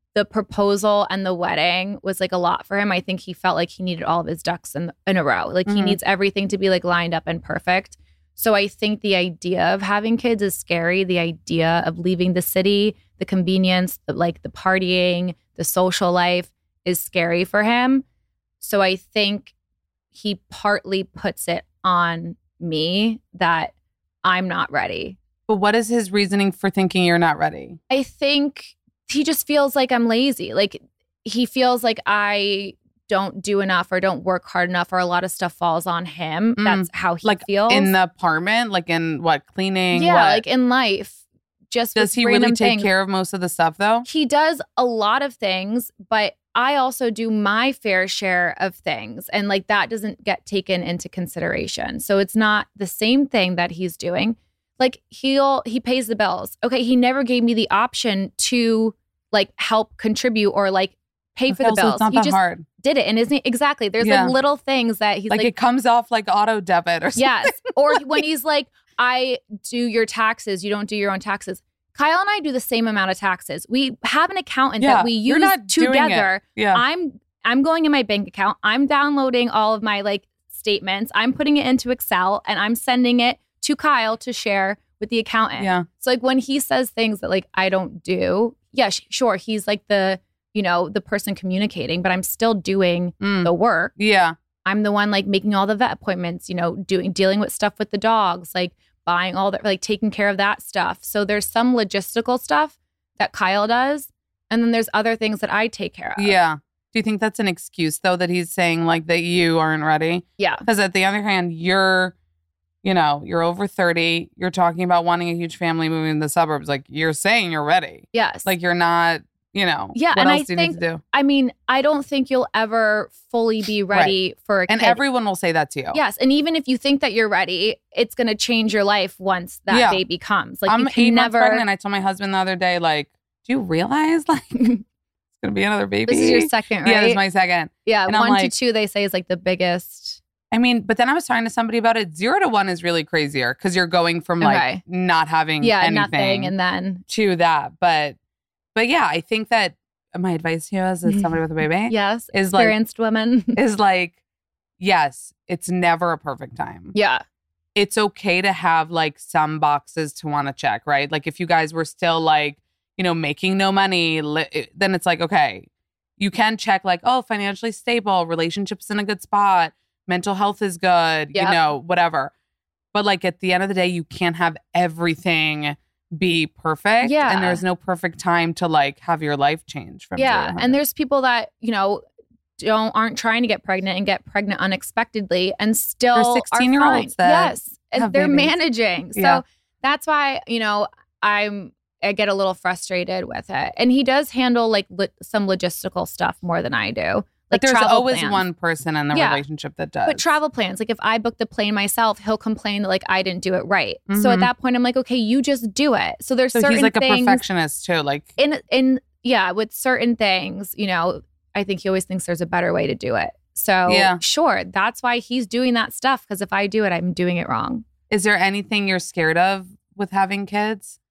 the proposal and the wedding was like a lot for him. I think he felt like he needed all of his ducks in, in a row. Like mm-hmm. he needs everything to be like lined up and perfect. So I think the idea of having kids is scary. The idea of leaving the city, the convenience, the, like the partying, the social life is scary for him. So I think he partly puts it on me that I'm not ready. But what is his reasoning for thinking you're not ready? I think he just feels like I'm lazy. Like he feels like I don't do enough or don't work hard enough or a lot of stuff falls on him. Mm. That's how he like feels. In the apartment? Like in what? Cleaning? Yeah, what? like in life. Just Does he really take things. care of most of the stuff though? He does a lot of things, but I also do my fair share of things. And like that doesn't get taken into consideration. So it's not the same thing that he's doing. Like he'll, he pays the bills. Okay. He never gave me the option to like help contribute or like pay for okay, the bills. So it's not he that just hard. Did it. And isn't it? Exactly. There's yeah. like little things that he's like, like, it comes off like auto debit or something. Yes. Or when he's like, I do your taxes. You don't do your own taxes. Kyle and I do the same amount of taxes. We have an accountant yeah, that we use together. Yeah. I'm I'm going in my bank account. I'm downloading all of my like statements. I'm putting it into Excel and I'm sending it to Kyle to share with the accountant. Yeah. So like when he says things that like I don't do, yeah, sh- sure, he's like the, you know, the person communicating, but I'm still doing mm. the work. Yeah. I'm the one like making all the vet appointments, you know, doing dealing with stuff with the dogs, like buying all that, like taking care of that stuff. So there's some logistical stuff that Kyle does. And then there's other things that I take care of. Yeah. Do you think that's an excuse though, that he's saying like that you aren't ready? Yeah. Because at the other hand, you're, you know, you're over thirty. You're talking about wanting a huge family, moving to the suburbs. Like you're saying you're ready. Yes. Like you're not, you know, yeah, what and else I do you think, need to do? I mean, I don't think you'll ever fully be ready right. for a and kid. And everyone will say that to you. Yes. And even if you think that you're ready, it's going to change your life once that yeah. baby comes. Like I'm you can eight never... months pregnant. I told my husband the other day, like, do you realize like it's going to be another baby? This is your second, right? Yeah, this is my second. Yeah. And one I'm like, to two, they say is like the biggest... I mean, but then I was talking to somebody about it. Zero to one is really crazier because you're going from like okay. not having yeah, anything nothing and then... to that. But, but yeah, I think that my advice to you as somebody with a baby yes, is experienced like, women is like, yes, it's never a perfect time. Yeah. It's okay to have like some boxes to want to check, right? Like if you guys were still like, you know, making no money, li- then it's like, okay, you can check like, oh, financially stable, relationships in a good spot, mental health is good, yep. you know, whatever. But like at the end of the day, you can't have everything be perfect. Yeah. And there's no perfect time to like have your life change from yeah. And there's people that, you know, don't aren't trying to get pregnant and get pregnant unexpectedly and still there's sixteen year olds that yes. And they're babies. managing. So yeah. that's why, you know, I'm I get a little frustrated with it. And he does handle like lo- some logistical stuff more than I do. Like but there's travel always plans. one person in the yeah. relationship that does. But travel plans, like if I book the plane myself, he'll complain that like I didn't do it right. Mm-hmm. So at that point, I'm like, okay, you just do it. So there's so certain he's like things, a perfectionist too. Like in in yeah, with certain things, you know, I think he always thinks there's a better way to do it. So yeah. sure, that's why he's doing that stuff. Because if I do it, I'm doing it wrong. Is there anything you're scared of with having kids?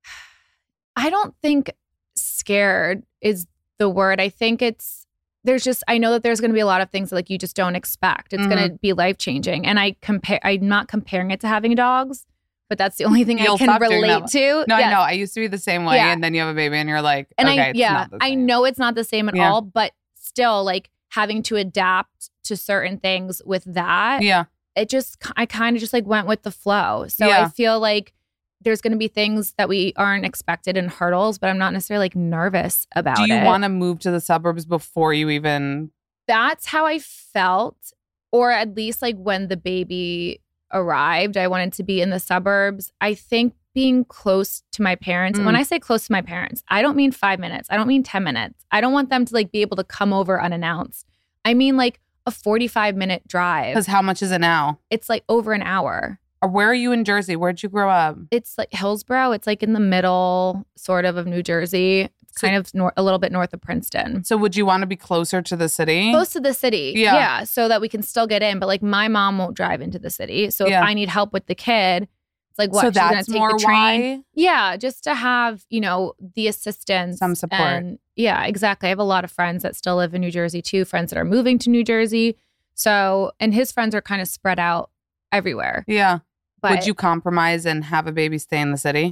I don't think scared is the word. I think it's there's just I know that there's going to be a lot of things that like you just don't expect. It's mm-hmm. going to be life changing, and I compare. I'm not comparing it to having dogs, but that's the only thing You'll I can relate to. No, yes. I know. I used to be the same way, yeah. and then you have a baby, and you're like, and okay, I, yeah, it's not the I same. know it's not the same at yeah. all, but still, like having to adapt to certain things with that. Yeah, it just I kind of just like went with the flow. So yeah. I feel like there's going to be things that we aren't expected and hurdles, but I'm not necessarily like nervous about it. Do you want to move to the suburbs before you even? That's how I felt, or at least like when the baby arrived, I wanted to be in the suburbs. I think being close to my parents, Mm. and when I say close to my parents, I don't mean five minutes. I don't mean ten minutes. I don't want them to like be able to come over unannounced. I mean like a forty-five minute drive. Because how much is it now? It's like over an hour. Or where are you in Jersey? Where'd you grow up? It's like Hillsborough. It's like in the middle, sort of, of New Jersey. It's So- kind of nor- a little bit north of Princeton. So would you want to be closer to the city? Close to the city. Yeah. Yeah. So that we can still get in. But like my mom won't drive into the city. So Yeah. if I need help with the kid, It's like, what? So she's gonna that's take more the train? why? Yeah, just to have, you know, the assistance. Some support. And yeah, exactly. I have a lot of friends that still live in New Jersey too, friends that are moving to New Jersey. So, and his friends are kind of spread out everywhere. Yeah. But Would you compromise and have a baby stay in the city?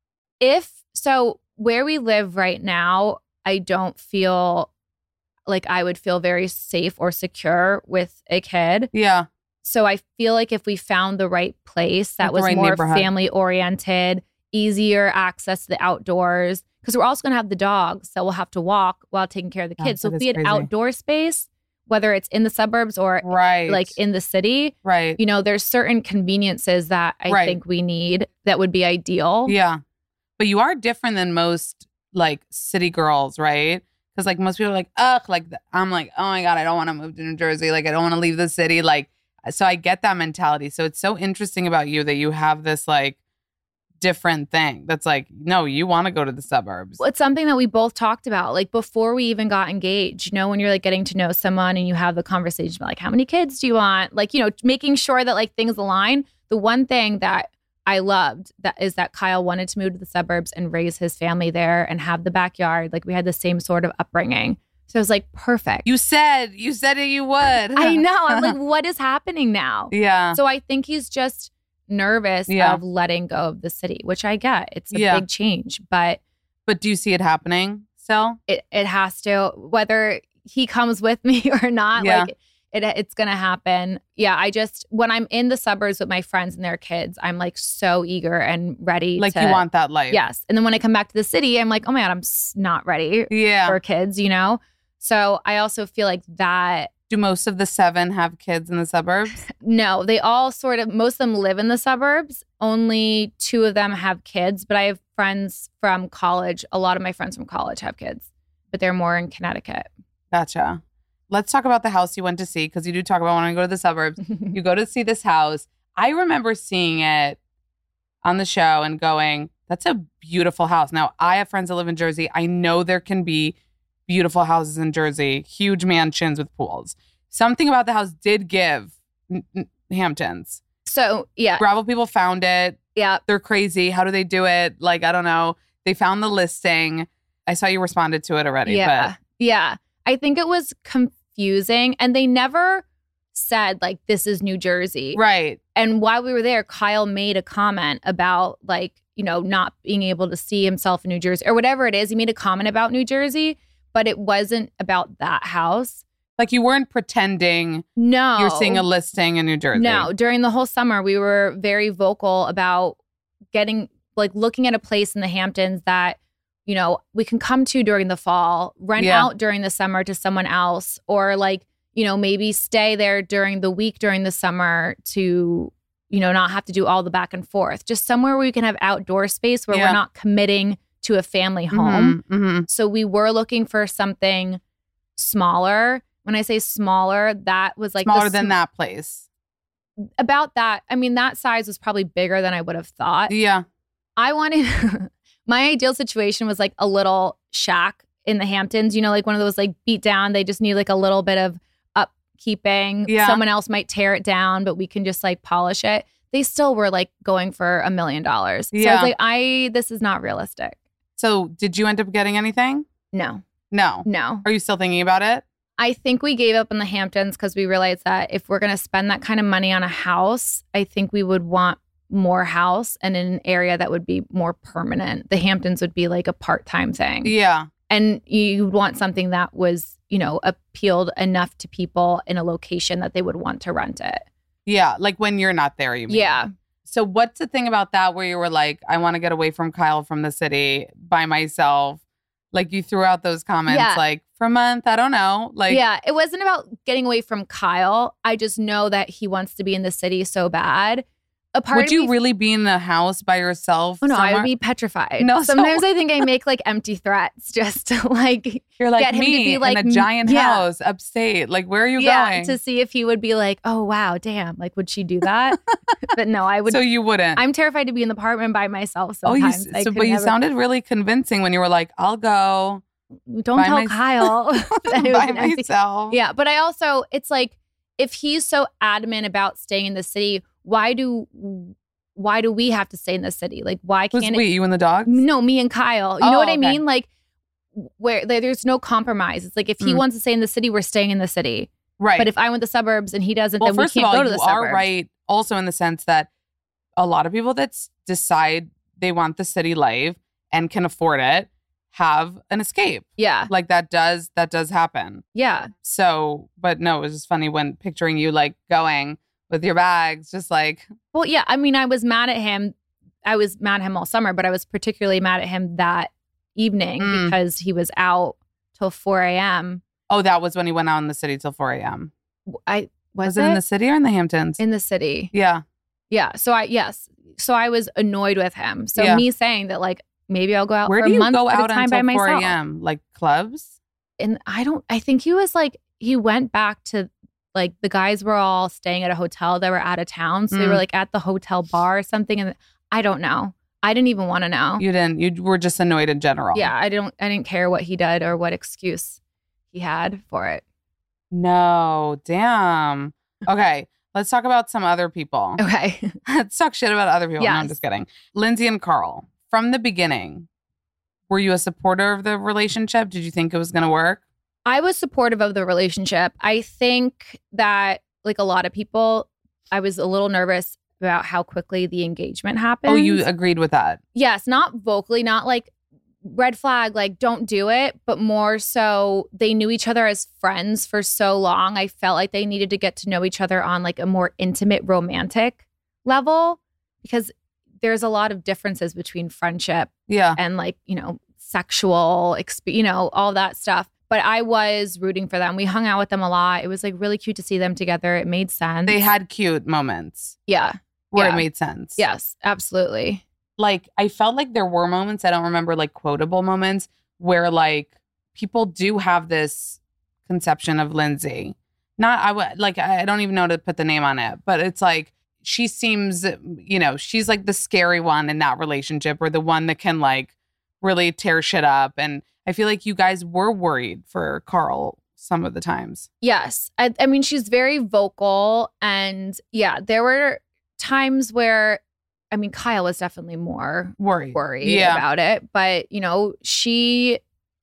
if, so where we live right now, I don't feel like I would feel very safe or secure with a kid. Yeah. So I feel like if we found the right place that Like the was right more neighborhood. family oriented, easier access to the outdoors, because we're also going to have the dogs that we'll have to walk while taking care of the Yeah, kids. So that if is we had crazy. outdoor space, whether it's in the suburbs or Right. like in the city, Right. you know, there's certain conveniences that I Right. think we need that would be ideal. Yeah. But you are different than most like city girls, right? Because like most people are like, ugh, like th- I'm like, oh my God, I don't want to move to New Jersey. Like I don't want to leave the city. Like, so I get that mentality. So it's so interesting about you that you have this like different thing that's like, no, you want to go to the suburbs. Well, it's something that we both talked about, like before we even got engaged, you know, when you're like getting to know someone and you have the conversation about like, how many kids do you want? Like, you know, making sure that like things align. The one thing that I loved that is that Kyle wanted to move to the suburbs and raise his family there and have the backyard. Like we had the same sort of upbringing. So it was like, perfect. You said, you said it, you would. I know. I'm like, what is happening now? Yeah. So I think he's just nervous Yeah. of letting go of the city, which I get. It's a Yeah. big change, but But do you see it happening still? it, it has to, whether he comes with me or not, Yeah. like it, it's going to happen. Yeah. I just, when I'm in the suburbs with my friends and their kids, I'm like so eager and ready. Like to, you want that life. Yes. And then when I come back to the city, I'm like, oh my God, I'm s- not ready Yeah. for kids, you know? So I also feel like that, Do most of the seven have kids in the suburbs? no, they all sort of, most of them live in the suburbs. Only two of them have kids, but I have friends from college. A lot of my friends from college have kids, but they're more in Connecticut. Gotcha. Let's talk about the house you went to see because you do talk about wanting to go to the suburbs. You go to see this house. I remember seeing it on the show and going, that's a beautiful house. Now, I have friends that live in Jersey. I know there can be beautiful houses in Jersey, huge mansions with pools. Something about the house did give n- n- Hamptons. So yeah, Bravo people found it. yeah. They're crazy. How do they do it? Like, I don't know. They found the listing. I saw you responded to it already. Yeah. Yeah. I think it was confusing. And they never said, like, this is New Jersey. But, right. And while we were there, Kyle made a comment about, like, you know, not being able to see himself in New Jersey or whatever it is. He made a comment about New Jersey, but it wasn't about that house. Like, you weren't pretending No. you're seeing a listing in New Jersey. No. During the whole summer, we were very vocal about getting, like, looking at a place in the Hamptons that, you know, we can come to during the fall, rent Yeah. out during the summer to someone else, or like, you know, maybe stay there during the week during the summer to, you know, not have to do all the back and forth. Just somewhere where we can have outdoor space where Yeah. we're not committing to a family home. Mhm, mhm. So we were looking for something smaller. When I say smaller, that was like the Smaller than sm- that place. About that. I mean, that size was probably bigger than I would have thought. Yeah. I wanted my ideal situation was like a little shack in the Hamptons, you know, like one of those like beat down. They just need like a little bit of upkeeping. Yeah. Someone else might tear it down, but we can just like polish it. They still were like going for a million dollars. So I Yeah. was like, I, this is not realistic. So did you end up getting anything? No, No. no. Are you still thinking about it? I think we gave up in the Hamptons because we realized that if we're going to spend that kind of money on a house, I think we would want more house and in an area that would be more permanent. The Hamptons would be like a part-time thing. Yeah. And you would want something that was, you know, appealed enough to people in a location that they would want to rent it. Yeah. Like when you're not there, you mean. Yeah. So what's the thing about that where you were like, I want to get away from Kyle from the city by myself? Like you threw out those comments Yeah. like for a month, I don't know. Like yeah, it wasn't about getting away from Kyle. I just know that he wants to be in the city so bad. A part would of you me really be in the house by yourself? Oh, no, I somewhere? would be petrified. No, so- Sometimes I think I make like empty threats just to like, You're like get him to me be like, in a giant yeah. house upstate. Like where are you yeah, going? to see if he would be like, oh, wow, damn. Like, would she do that? But no, I would. so you wouldn't. I'm terrified to be in the apartment by myself oh, you. sometimes. I So, could but you never- sounded really convincing when you were like, I'll go Don't by tell mys- Kyle. that it was by an empty- myself. Yeah, but I also, it's like, if he's so adamant about staying in the city, why do why do we have to stay in the city? Like, why Who's can't we, it? you and the dogs? No, me and Kyle. You know Oh, what I okay. mean? Like, where there- there's no compromise. It's like if he Mm. wants to stay in the city, we're staying in the city. Right. But if I want the suburbs and he doesn't, well, then we first of can't all, go to you the are suburbs. right also in the sense that a lot of people that s- decide they want the city life and can afford it have an escape. Yeah. Like that does, that does happen. Yeah. So, but no, it was just funny when picturing you like going with your bags, just like, Well, yeah. I mean, I was mad at him. I was mad at him all summer, but I was particularly mad at him that evening Mm. because he was out till four a.m. oh, that was when he went out in the city till four a.m. I was, Was, it in the city or in the Hamptons? in the city. yeah. Yeah. So I yes. So I was annoyed with him. So Yeah. me saying that like maybe I'll go out Where for do a you month go at out a time until by four myself. a.m.? Like clubs? And I don't. I think he was like he went back to like the guys were all staying at a hotel that were out of town, so they Mm. were like at the hotel bar or something. And I don't know. I didn't even want to know. You didn't, you were just annoyed in general. Yeah, I don't. I didn't care what he did or what excuse he had for it. No, damn. Okay, let's talk about some other people. Okay. Let's talk shit about other people. No, I'm Yes. just kidding. Lindsay and Carl, from the beginning, were you a supporter of the relationship? Did you think it was going to work? I was supportive of the relationship. I think that, like a lot of people, I was a little nervous about how quickly the engagement happened. Oh, you agreed with that. Yes, not vocally, not like red flag, like don't do it, but more so they knew each other as friends for so long. I felt like they needed to get to know each other on like a more intimate, romantic level because there's a lot of differences between friendship Yeah. and like, you know, sexual, exp- you know, all that stuff. But I was rooting for them. We hung out with them a lot. It was like really cute to see them together. It made sense. They had cute moments yeah. where Yeah. it made sense. Yes, absolutely. Like, I felt like there were moments, I don't remember like quotable moments, where like people do have this conception of Lindsay. Not, I would like, I don't even know how to put the name on it, but it's like, she seems, you know, she's like the scary one in that relationship or the one that can like really tear shit up. And I feel like you guys were worried for Carl some of the times. Yes. I, I mean, she's very vocal. And yeah, there were times where, I mean, Kyle was definitely more Worried. worried Yeah. about it. But, you know, she,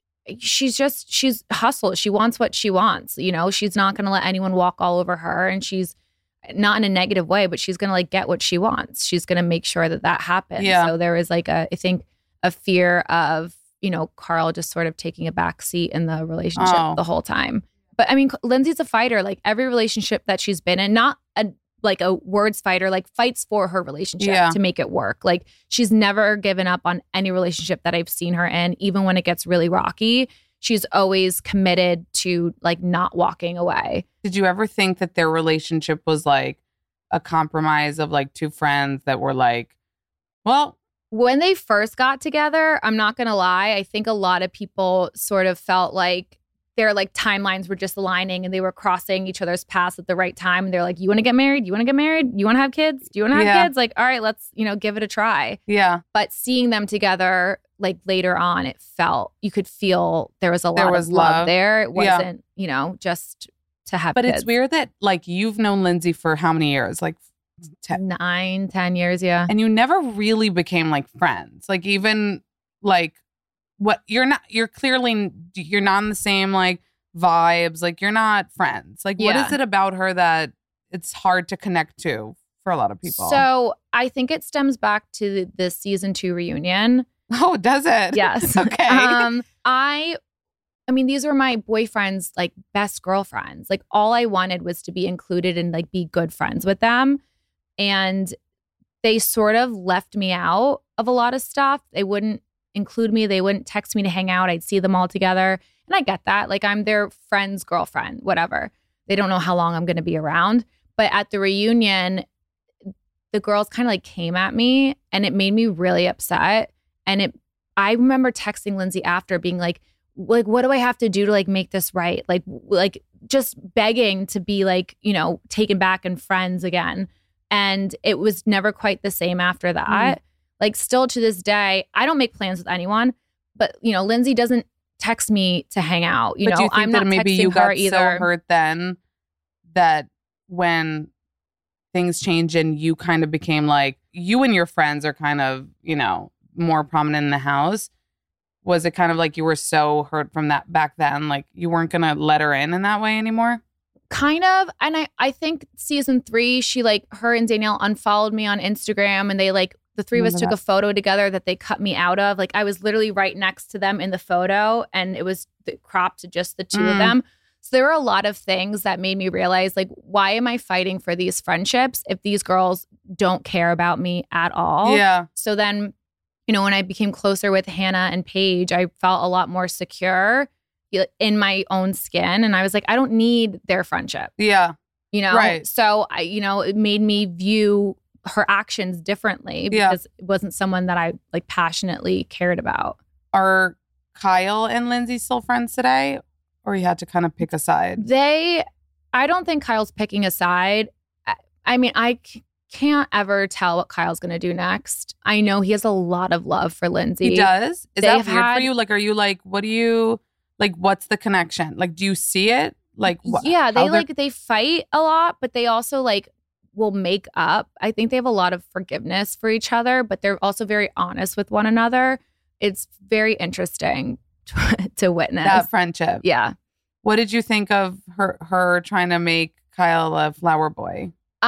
she's just, she's hustled. She wants what she wants. You know, she's not going to let anyone walk all over her. And she's not in a negative way, but she's going to like get what she wants. She's going to make sure that that happens. Yeah. So there was like a, I think, a fear of, you know, Carl just sort of taking a back seat in the relationship Oh. the whole time. But I mean, Lindsay's a fighter. Like every relationship that she's been in, not a like a words fighter, like fights for her relationship Yeah. to make it work. Like she's never given up on any relationship that I've seen her in, even when it gets really rocky. She's always committed to like not walking away. Did you ever think that their relationship was like a compromise of like two friends that were like, well, When they first got together, I'm not going to lie, I think a lot of people sort of felt like their like timelines were just aligning and they were crossing each other's paths at the right time. And they're like, you want to get married? You want to get married? You want to have kids? Do you want to have Yeah. kids? Like, all right, let's, you know, give it a try. yeah, But seeing them together, like later on, it felt, you could feel there was a There lot was of love, love. there. It Yeah. wasn't, you know, just to have but kids. it's weird that like you've known Lindsay for how many years? Like ten. Nine, ten years, yeah. And you never really became like friends. Like even like what you're not, you're clearly, you're not in the same like vibes. Like you're not friends. Like what Yeah. is it about her that it's hard to connect to for a lot of people? So I think it stems back to the, the season two reunion. oh, does it? Yes. Okay. Um, I, I mean, these were my boyfriend's like best girlfriends. Like all I wanted was to be included and like be good friends with them. And they sort of left me out of a lot of stuff. They wouldn't include me. They wouldn't text me to hang out. I'd see them all together. And I get that. Like I'm their friend's girlfriend, whatever. They don't know how long I'm going to be around. But at the reunion, the girls kind of like came at me and it made me really upset. And it, I remember texting Lindsay after being like, like, what do I have to do to like make this right? Like, like just begging to be like, you know, taken back and friends again. And it was never quite the same after that. Mm. Like still to this day, I don't make plans with anyone, but you know, Lindsay doesn't text me to hang out. You but know, do you think I'm that not maybe texting you her got either. so hurt then that when things change and you kind of became like, you and your friends are kind of, you know, more prominent in the house. Was it kind of like you were so hurt from that back then? Like you weren't going to let her in in that way anymore? Kind of. And I, I think season three, she like, her and Danielle unfollowed me on Instagram and they like, the three of us took that. a photo together that they cut me out of. Like I was literally right next to them in the photo and it was th- cropped to just the two Mm. of them. So there were a lot of things that made me realize like, why am I fighting for these friendships if these girls don't care about me at all? Yeah. So then, you know, when I became closer with Hannah and Paige, I felt a lot more secure in my own skin. And I was like, I don't need their friendship. Yeah. You know? Right. So, I, you know, it made me view her actions differently Yeah. because it wasn't someone that I like passionately cared about. Are Kyle and Lindsay still friends today? Or you had to kind of pick a side? They, I don't think Kyle's picking a side. I, I mean, I c- can't ever tell what Kyle's going to do next. I know he has a lot of love for Lindsay. He does? Is They've that weird had- for you? Like, are you like, what do you, like, what's the connection? Like, do you see it? Like, what? Yeah, they how they're- like, they fight a lot, but they also like will make up. I think they have a lot of forgiveness for each other, but they're also very honest with one another. It's very interesting to, to witness. that friendship. Yeah. What did you think of her her trying to make Kyle a flower boy?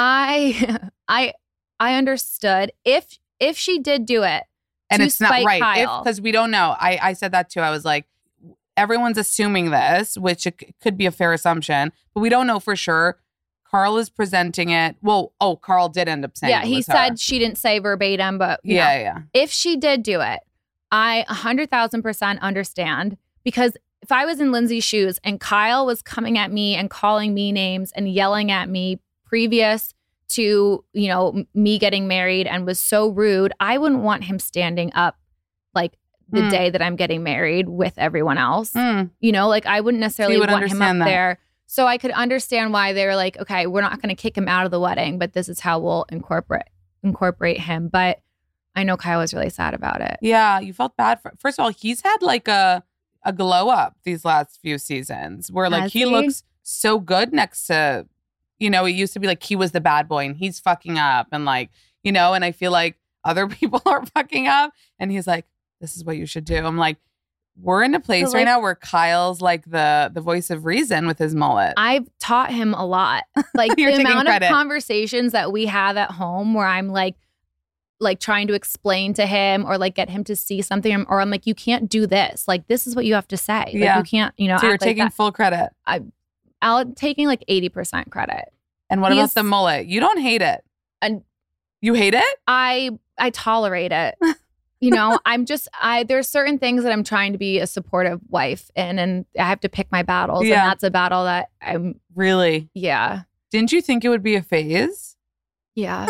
I I I understood if if she did do it And to it's not spite right Kyle. because we don't know. I I said that too. I was like, everyone's assuming this, which it c- could be a fair assumption, but we don't know for sure. Carl is presenting it. Well, oh, Carl did end up saying. yeah, it he was said her. she didn't say verbatim, but you Yeah, know, yeah. if she did do it, I one hundred thousand percent understand because if I was in Lindsay's shoes and Kyle was coming at me and calling me names and yelling at me previous to, you know, m- me getting married and was so rude, I wouldn't want him standing up like the Mm. day that I'm getting married with everyone else. Mm. You know, like I wouldn't necessarily would want him up understand that. there. So I could understand why they were like, okay, we're not going to kick him out of the wedding, but this is how we'll incorporate incorporate him. But I know Kyle was really sad about it. Yeah, you felt bad for. First of all, he's had like a a glow up these last few seasons where like Has he, he? looks so good next to, you know, it used to be like he was the bad boy and he's fucking up and like, you know, and I feel like other people are fucking up and he's like, this is what you should do. I'm like, we're in a place So, right like- now where Kyle's like the the voice of reason with his mullet. I've taught him a lot. Like the You're taking amount credit. of conversations that we have at home where I'm like, like trying to explain to him or like get him to see something or I'm like, you can't do this. Like, this is what you have to say. Like, Yeah. you can't, you know, so you're act like taking that. full credit. I'm taking like eighty percent credit. And what He's- about the mullet? You don't hate it. And- you hate it? I I tolerate it. You know, I'm just I there's certain things that I'm trying to be a supportive wife in and I have to pick my battles. Yeah. And that's a battle that I'm Really? yeah. Didn't you think it would be a phase? Yeah.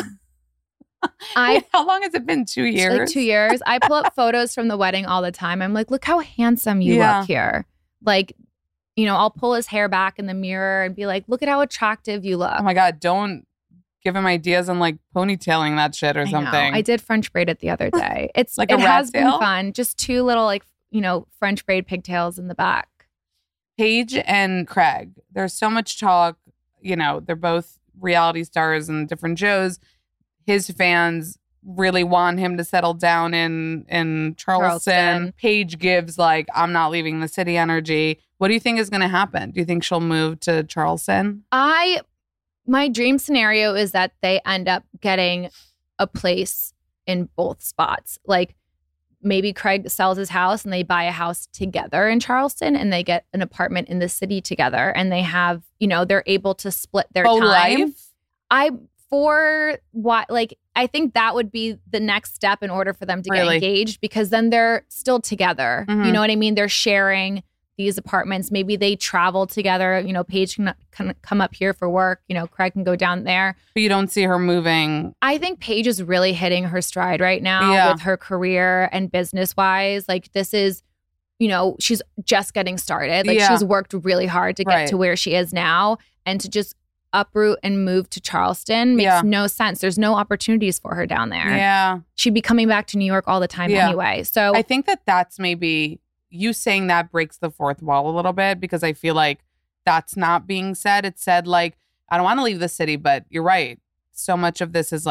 I How long has it been? Two It's years? like two years. I pull up photos from the wedding all the time. I'm like, look how handsome you Yeah. look here. Like, you know, I'll pull his hair back in the mirror and be like, look at how attractive you look. Oh my God, don't give him ideas on like ponytailing that shit or I know. something. I did French braid it the other day. It's Like a it rat has tail? been fun. Just two little like, you know, French braid pigtails in the back. Paige and Craig, there's so much talk. You know, they're both reality stars and different shows. His fans really want him to settle down in in Charleston. Charleston. Paige gives like, I'm not leaving the city energy. What do you think is going to happen? Do you think she'll move to Charleston? I my dream scenario is that they end up getting a place in both spots. Like maybe Craig sells his house and they buy a house together in Charleston and they get an apartment in the city together and they have, you know, they're able to split their Whole time. life? I for what like I think that would be the next step in order for them to Really? get engaged because then they're still together. Mhm. You know what I mean? They're sharing these apartments. Maybe they travel together. You know, Paige can, can come up here for work. You know, Craig can go down there. But you don't see her moving. I think Paige is really hitting her stride right now Yeah. with her career and business wise. Like this is, you know, she's just getting started. Like Yeah. she's worked really hard to get Right. to where she is now and to just uproot and move to Charleston makes Yeah. no sense. There's no opportunities for her down there. Yeah. She'd be coming back to New York all the time Yeah. anyway. So I think that that's maybe you saying that breaks the fourth wall a little bit because I feel like that's not being said. It's said like, I don't want to leave the city, but you're right. So much of this is like,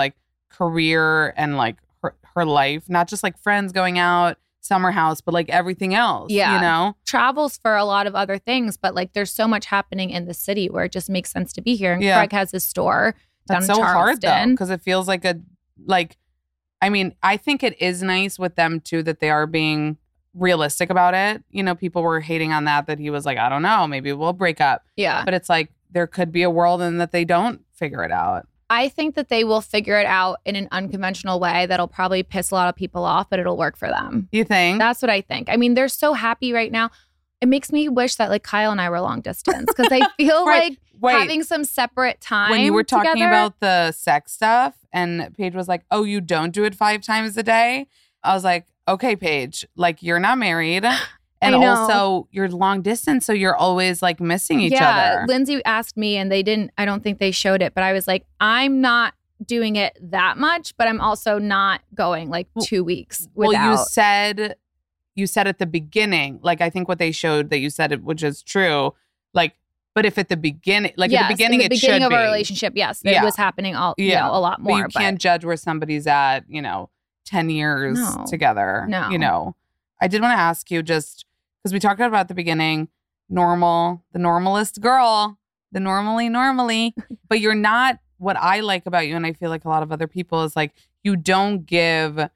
career and like her, her life, not just like friends going out, summer house, but like everything else. Yeah. You know? Travels for a lot of other things, but like there's so much happening in the city where it just makes sense to be here. And Yeah. Craig has his store down That's in so hard though, Charleston. because it feels like a, like, I mean, I think it is nice with them too that they are being realistic about it. You know, people were hating on that, that he was like, I don't know, maybe we'll break up. Yeah. But it's like, there could be a world in that they don't figure it out. I think that they will figure it out in an unconventional way that'll probably piss a lot of people off, but it'll work for them. You think? That's what I think. I mean, they're so happy right now. It makes me wish that like Kyle and I were long distance because I feel Right. like Wait. having some separate time. When you were talking together, about the sex stuff and Paige was like, oh, you don't do it five times a day? I was like, okay, Paige, like you're not married. And I know. also you're long distance. So you're always like missing each yeah, other. Lindsay asked me and they didn't, I don't think they showed it, but I was like, I'm not doing it that much, but I'm also not going like two weeks without. Well, you said, you said at the beginning, like I think what they showed that you said it, which is true, like, but if at the beginning, like yes, at the beginning, in the it beginning should of be. our relationship, yes, Yeah. it was happening all, you Yeah. know, a lot more. But you can't judge where somebody's at, you know, ten years No. together. No. You know, I did want to ask you just because we talked about at the beginning, normal, the normalist girl, the normally, normally, but you're not what I like about you. And I feel like a lot of other people is like, you don't give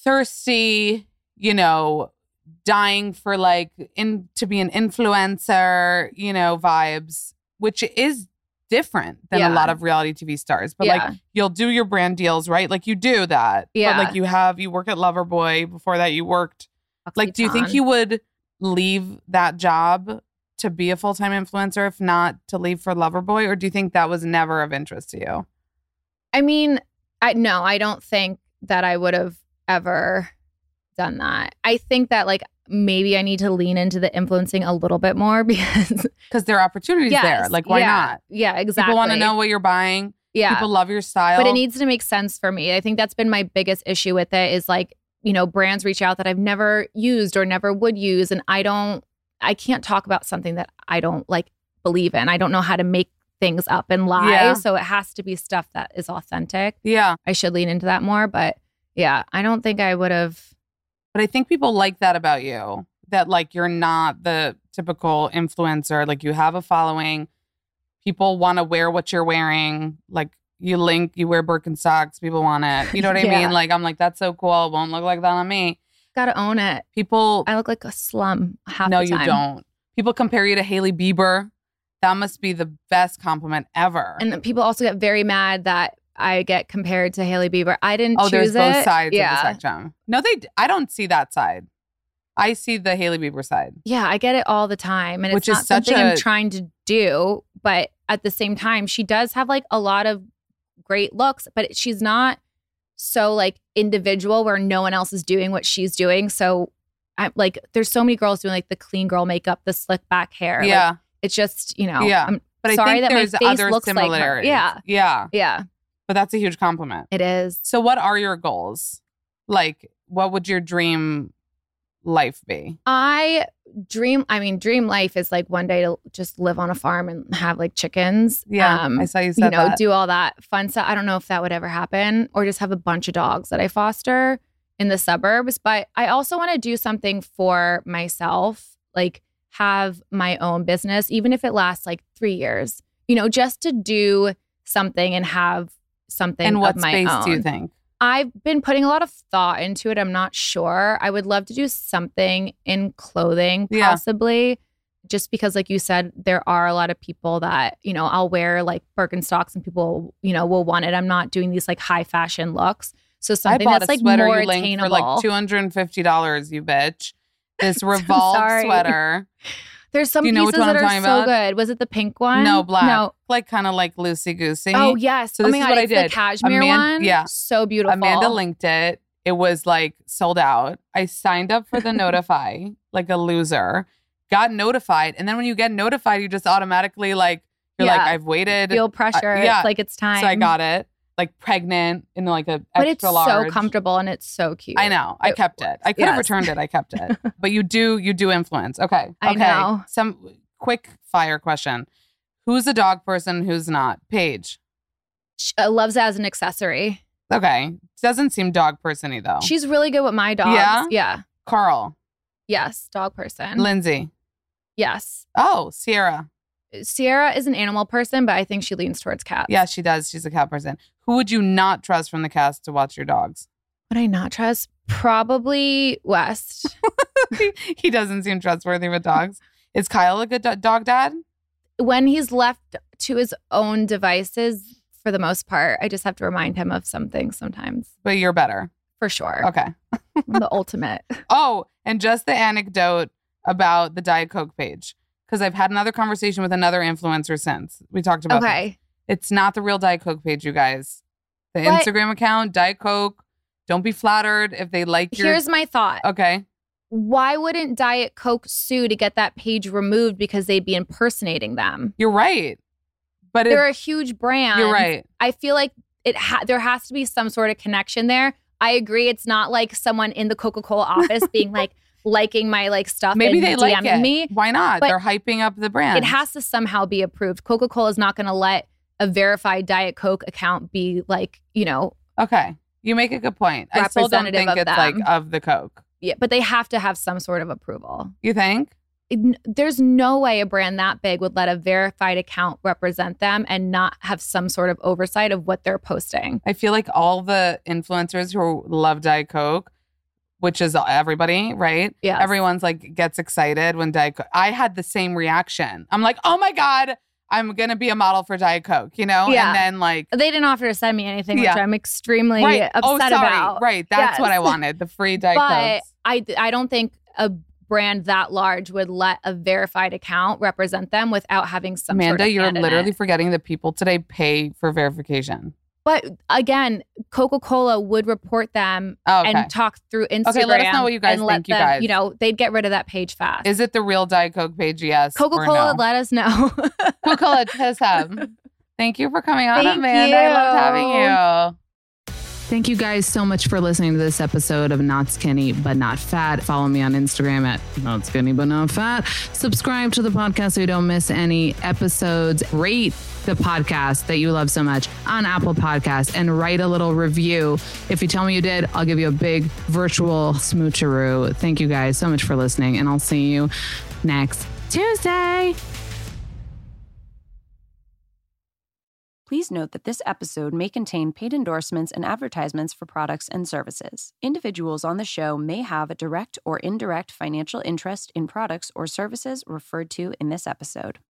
thirsty, you know, dying for like in to be an influencer, you know, vibes, which is different than Yeah. a lot of reality T V stars. But Yeah. like you'll do your brand deals, right? Like you do that. Yeah. But like you have, you work at Loverboy. Before that you worked. Like, do you think Oxyton. you would leave that job to be a full-time influencer if not to leave for Loverboy? Or do you think that was never of interest to you? I mean, I no, I don't think that I would have ever done that. I think that like maybe I need to lean into the influencing a little bit more because Because there are opportunities yes, there. Like, why yeah, not? Yeah, exactly. People want to know what you're buying. Yeah. People love your style. But it needs to make sense for me. I think that's been my biggest issue with it is like, you know, brands reach out that I've never used or never would use. And I don't, I can't talk about something that I don't like believe in. I don't know how to make things up and lie. Yeah. So it has to be stuff that is authentic. Yeah. I should lean into that more. But yeah, I don't think I would have. But I think people like that about you. That like you're not the typical influencer. Like you have a following. People want to wear what you're wearing. Like you link, you wear Birkenstocks. People want it. You know what I Yeah. mean? Like I'm like, that's so cool. It won't look like that on me. Gotta own it. People, I look like a slum half no, the time. you don't. People compare you to Hailey Bieber. That must be the best compliment ever. And then people also get very mad that I get compared to Hailey Bieber. I didn't oh, choose there's both it. sides yeah. of the spectrum. No, they. I don't see that side. I see the Hailey Bieber side. Yeah, I get it all the time. And Which it's is not such something a- I'm trying to do. But at the same time, she does have like a lot of great looks, but she's not so like individual where no one else is doing what she's doing. So I'm like, there's so many girls doing like the clean girl makeup, the slick back hair. Yeah. Like, it's just, you know, Yeah. I'm But sorry I think that my there's face other looks like her. similarities. Yeah. Yeah. Yeah, But that's a huge compliment. it is. So what are your goals? Like, what would your dream life be? I dream, I mean, dream life is like one day to just live on a farm and have like chickens. Yeah. Um, I saw you said you know, that. do all that fun stuff. I don't know if that would ever happen or just have a bunch of dogs that I foster in the suburbs. But I also want to do something for myself, like have my own business, even if it lasts like three years, you know, just to do something and have something In what of my space own. do you think? I've been putting a lot of thought into it. I'm not sure. I would love to do something in clothing, Yeah. possibly, just because, like you said, there are a lot of people that, you know, I'll wear like Birkenstocks and people, you know, will want it. I'm not doing these like high fashion looks. So something I bought that's a like sweater more you linked attainable. for like two hundred fifty dollars, you bitch. This Revolve sorry. sweater. There's some Do you know which pieces one that I'm are talking so about? good. Was it the pink one? No, black. No. Like kind of like loosey-goosey. Oh, yes. So oh this my is God. what I it's did. the cashmere Aman- one. yeah. So beautiful. Amanda linked it. It was like sold out. I signed up for the Notify like a loser, got notified. And then when you get notified, you just automatically like, you're Yeah. like, I've waited. Feel pressure. Uh, yeah. It's like it's time. So I got it. Like pregnant in like a But extra it's large. so comfortable and it's so cute. I know. I It kept it. I could have Yes. returned it. I kept it. But you do, you do influence. Okay. I okay. know. Some quick fire question. Who's a dog person? Who's not? Paige. She, uh, loves it as an accessory. Okay. Doesn't seem dog person-y though. She's really good with my dogs. Yeah? Yeah. Carl. Yes. Dog person. Lindsay. Yes. Oh, Sierra. Sierra is an animal person, but I think she leans towards cats. Yeah, she does. She's a cat person. Who would you not trust from the cast to watch your dogs? Would I not trust? Probably West. He doesn't seem trustworthy with dogs. Is Kyle a good do- dog dad? When he's left to his own devices, for the most part, I just have to remind him of some things sometimes. But you're better. For sure. Okay. I'm the ultimate. Oh, and just the anecdote about the Diet Coke page. Because I've had another conversation with another influencer since. We talked about Okay. this. It's not the real Diet Coke page, you guys. The But- Instagram account, Diet Coke. Don't be flattered if they like your... Here's my thought. Okay. Why wouldn't Diet Coke sue to get that page removed because they'd be impersonating them? You're right. But They're it, a huge brand. you're right. I feel like it ha- there has to be some sort of connection there. I agree. It's not like someone in the Coca-Cola office being like liking my like stuff Maybe and they DMing like it. me. Why not? But They're hyping up the brand. It has to somehow be approved. Coca-Cola is not going to let a verified Diet Coke account be like, you know, Okay. You make a good point. I still don't Representative think of it's like them. of the Coke. yeah, but they have to have some sort of approval. You think? It- there's no way a brand that big would let a verified account represent them and not have some sort of oversight of what they're posting. I feel like all the influencers who love Diet Coke, which is everybody, right? Yes. Everyone's like gets excited when Diet Coke. I had the same reaction. I'm like, oh my God, I'm going to be a model for Diet Coke, you know? Yeah. And then like, They didn't offer to send me anything, which Yeah. I'm extremely right. upset oh, sorry. about. Right. That's Yes. what I wanted. The free Diet But Cokes. I, I don't think a brand that large would let a verified account represent them without having some Amanda, sort of you're hand in literally it. forgetting that people today pay for verification. But again, Coca-Cola would report them Oh, okay. and talk through Instagram. Okay, let us know what you guys and let think, you them- guys. You know, they'd get rid of that page fast. Is it the real Diet Coke page? Yes. or Coca-Cola, no? let us know. Coca-Cola, hit us up. Thank you for coming on, Thank Amanda. I loved you. having you. Thank you guys so much for listening to this episode of Not Skinny But Not Fat. Follow me on Instagram at Not Skinny But Not Fat. Subscribe to the podcast so you don't miss any episodes. Rate the podcast that you love so much on Apple Podcasts and write a little review. If you tell me you did, I'll give you a big virtual smoocheroo. Thank you guys so much for listening, and I'll see you next Tuesday. Please note that this episode may contain paid endorsements and advertisements for products and services. Individuals on the show may have a direct or indirect financial interest in products or services referred to in this episode.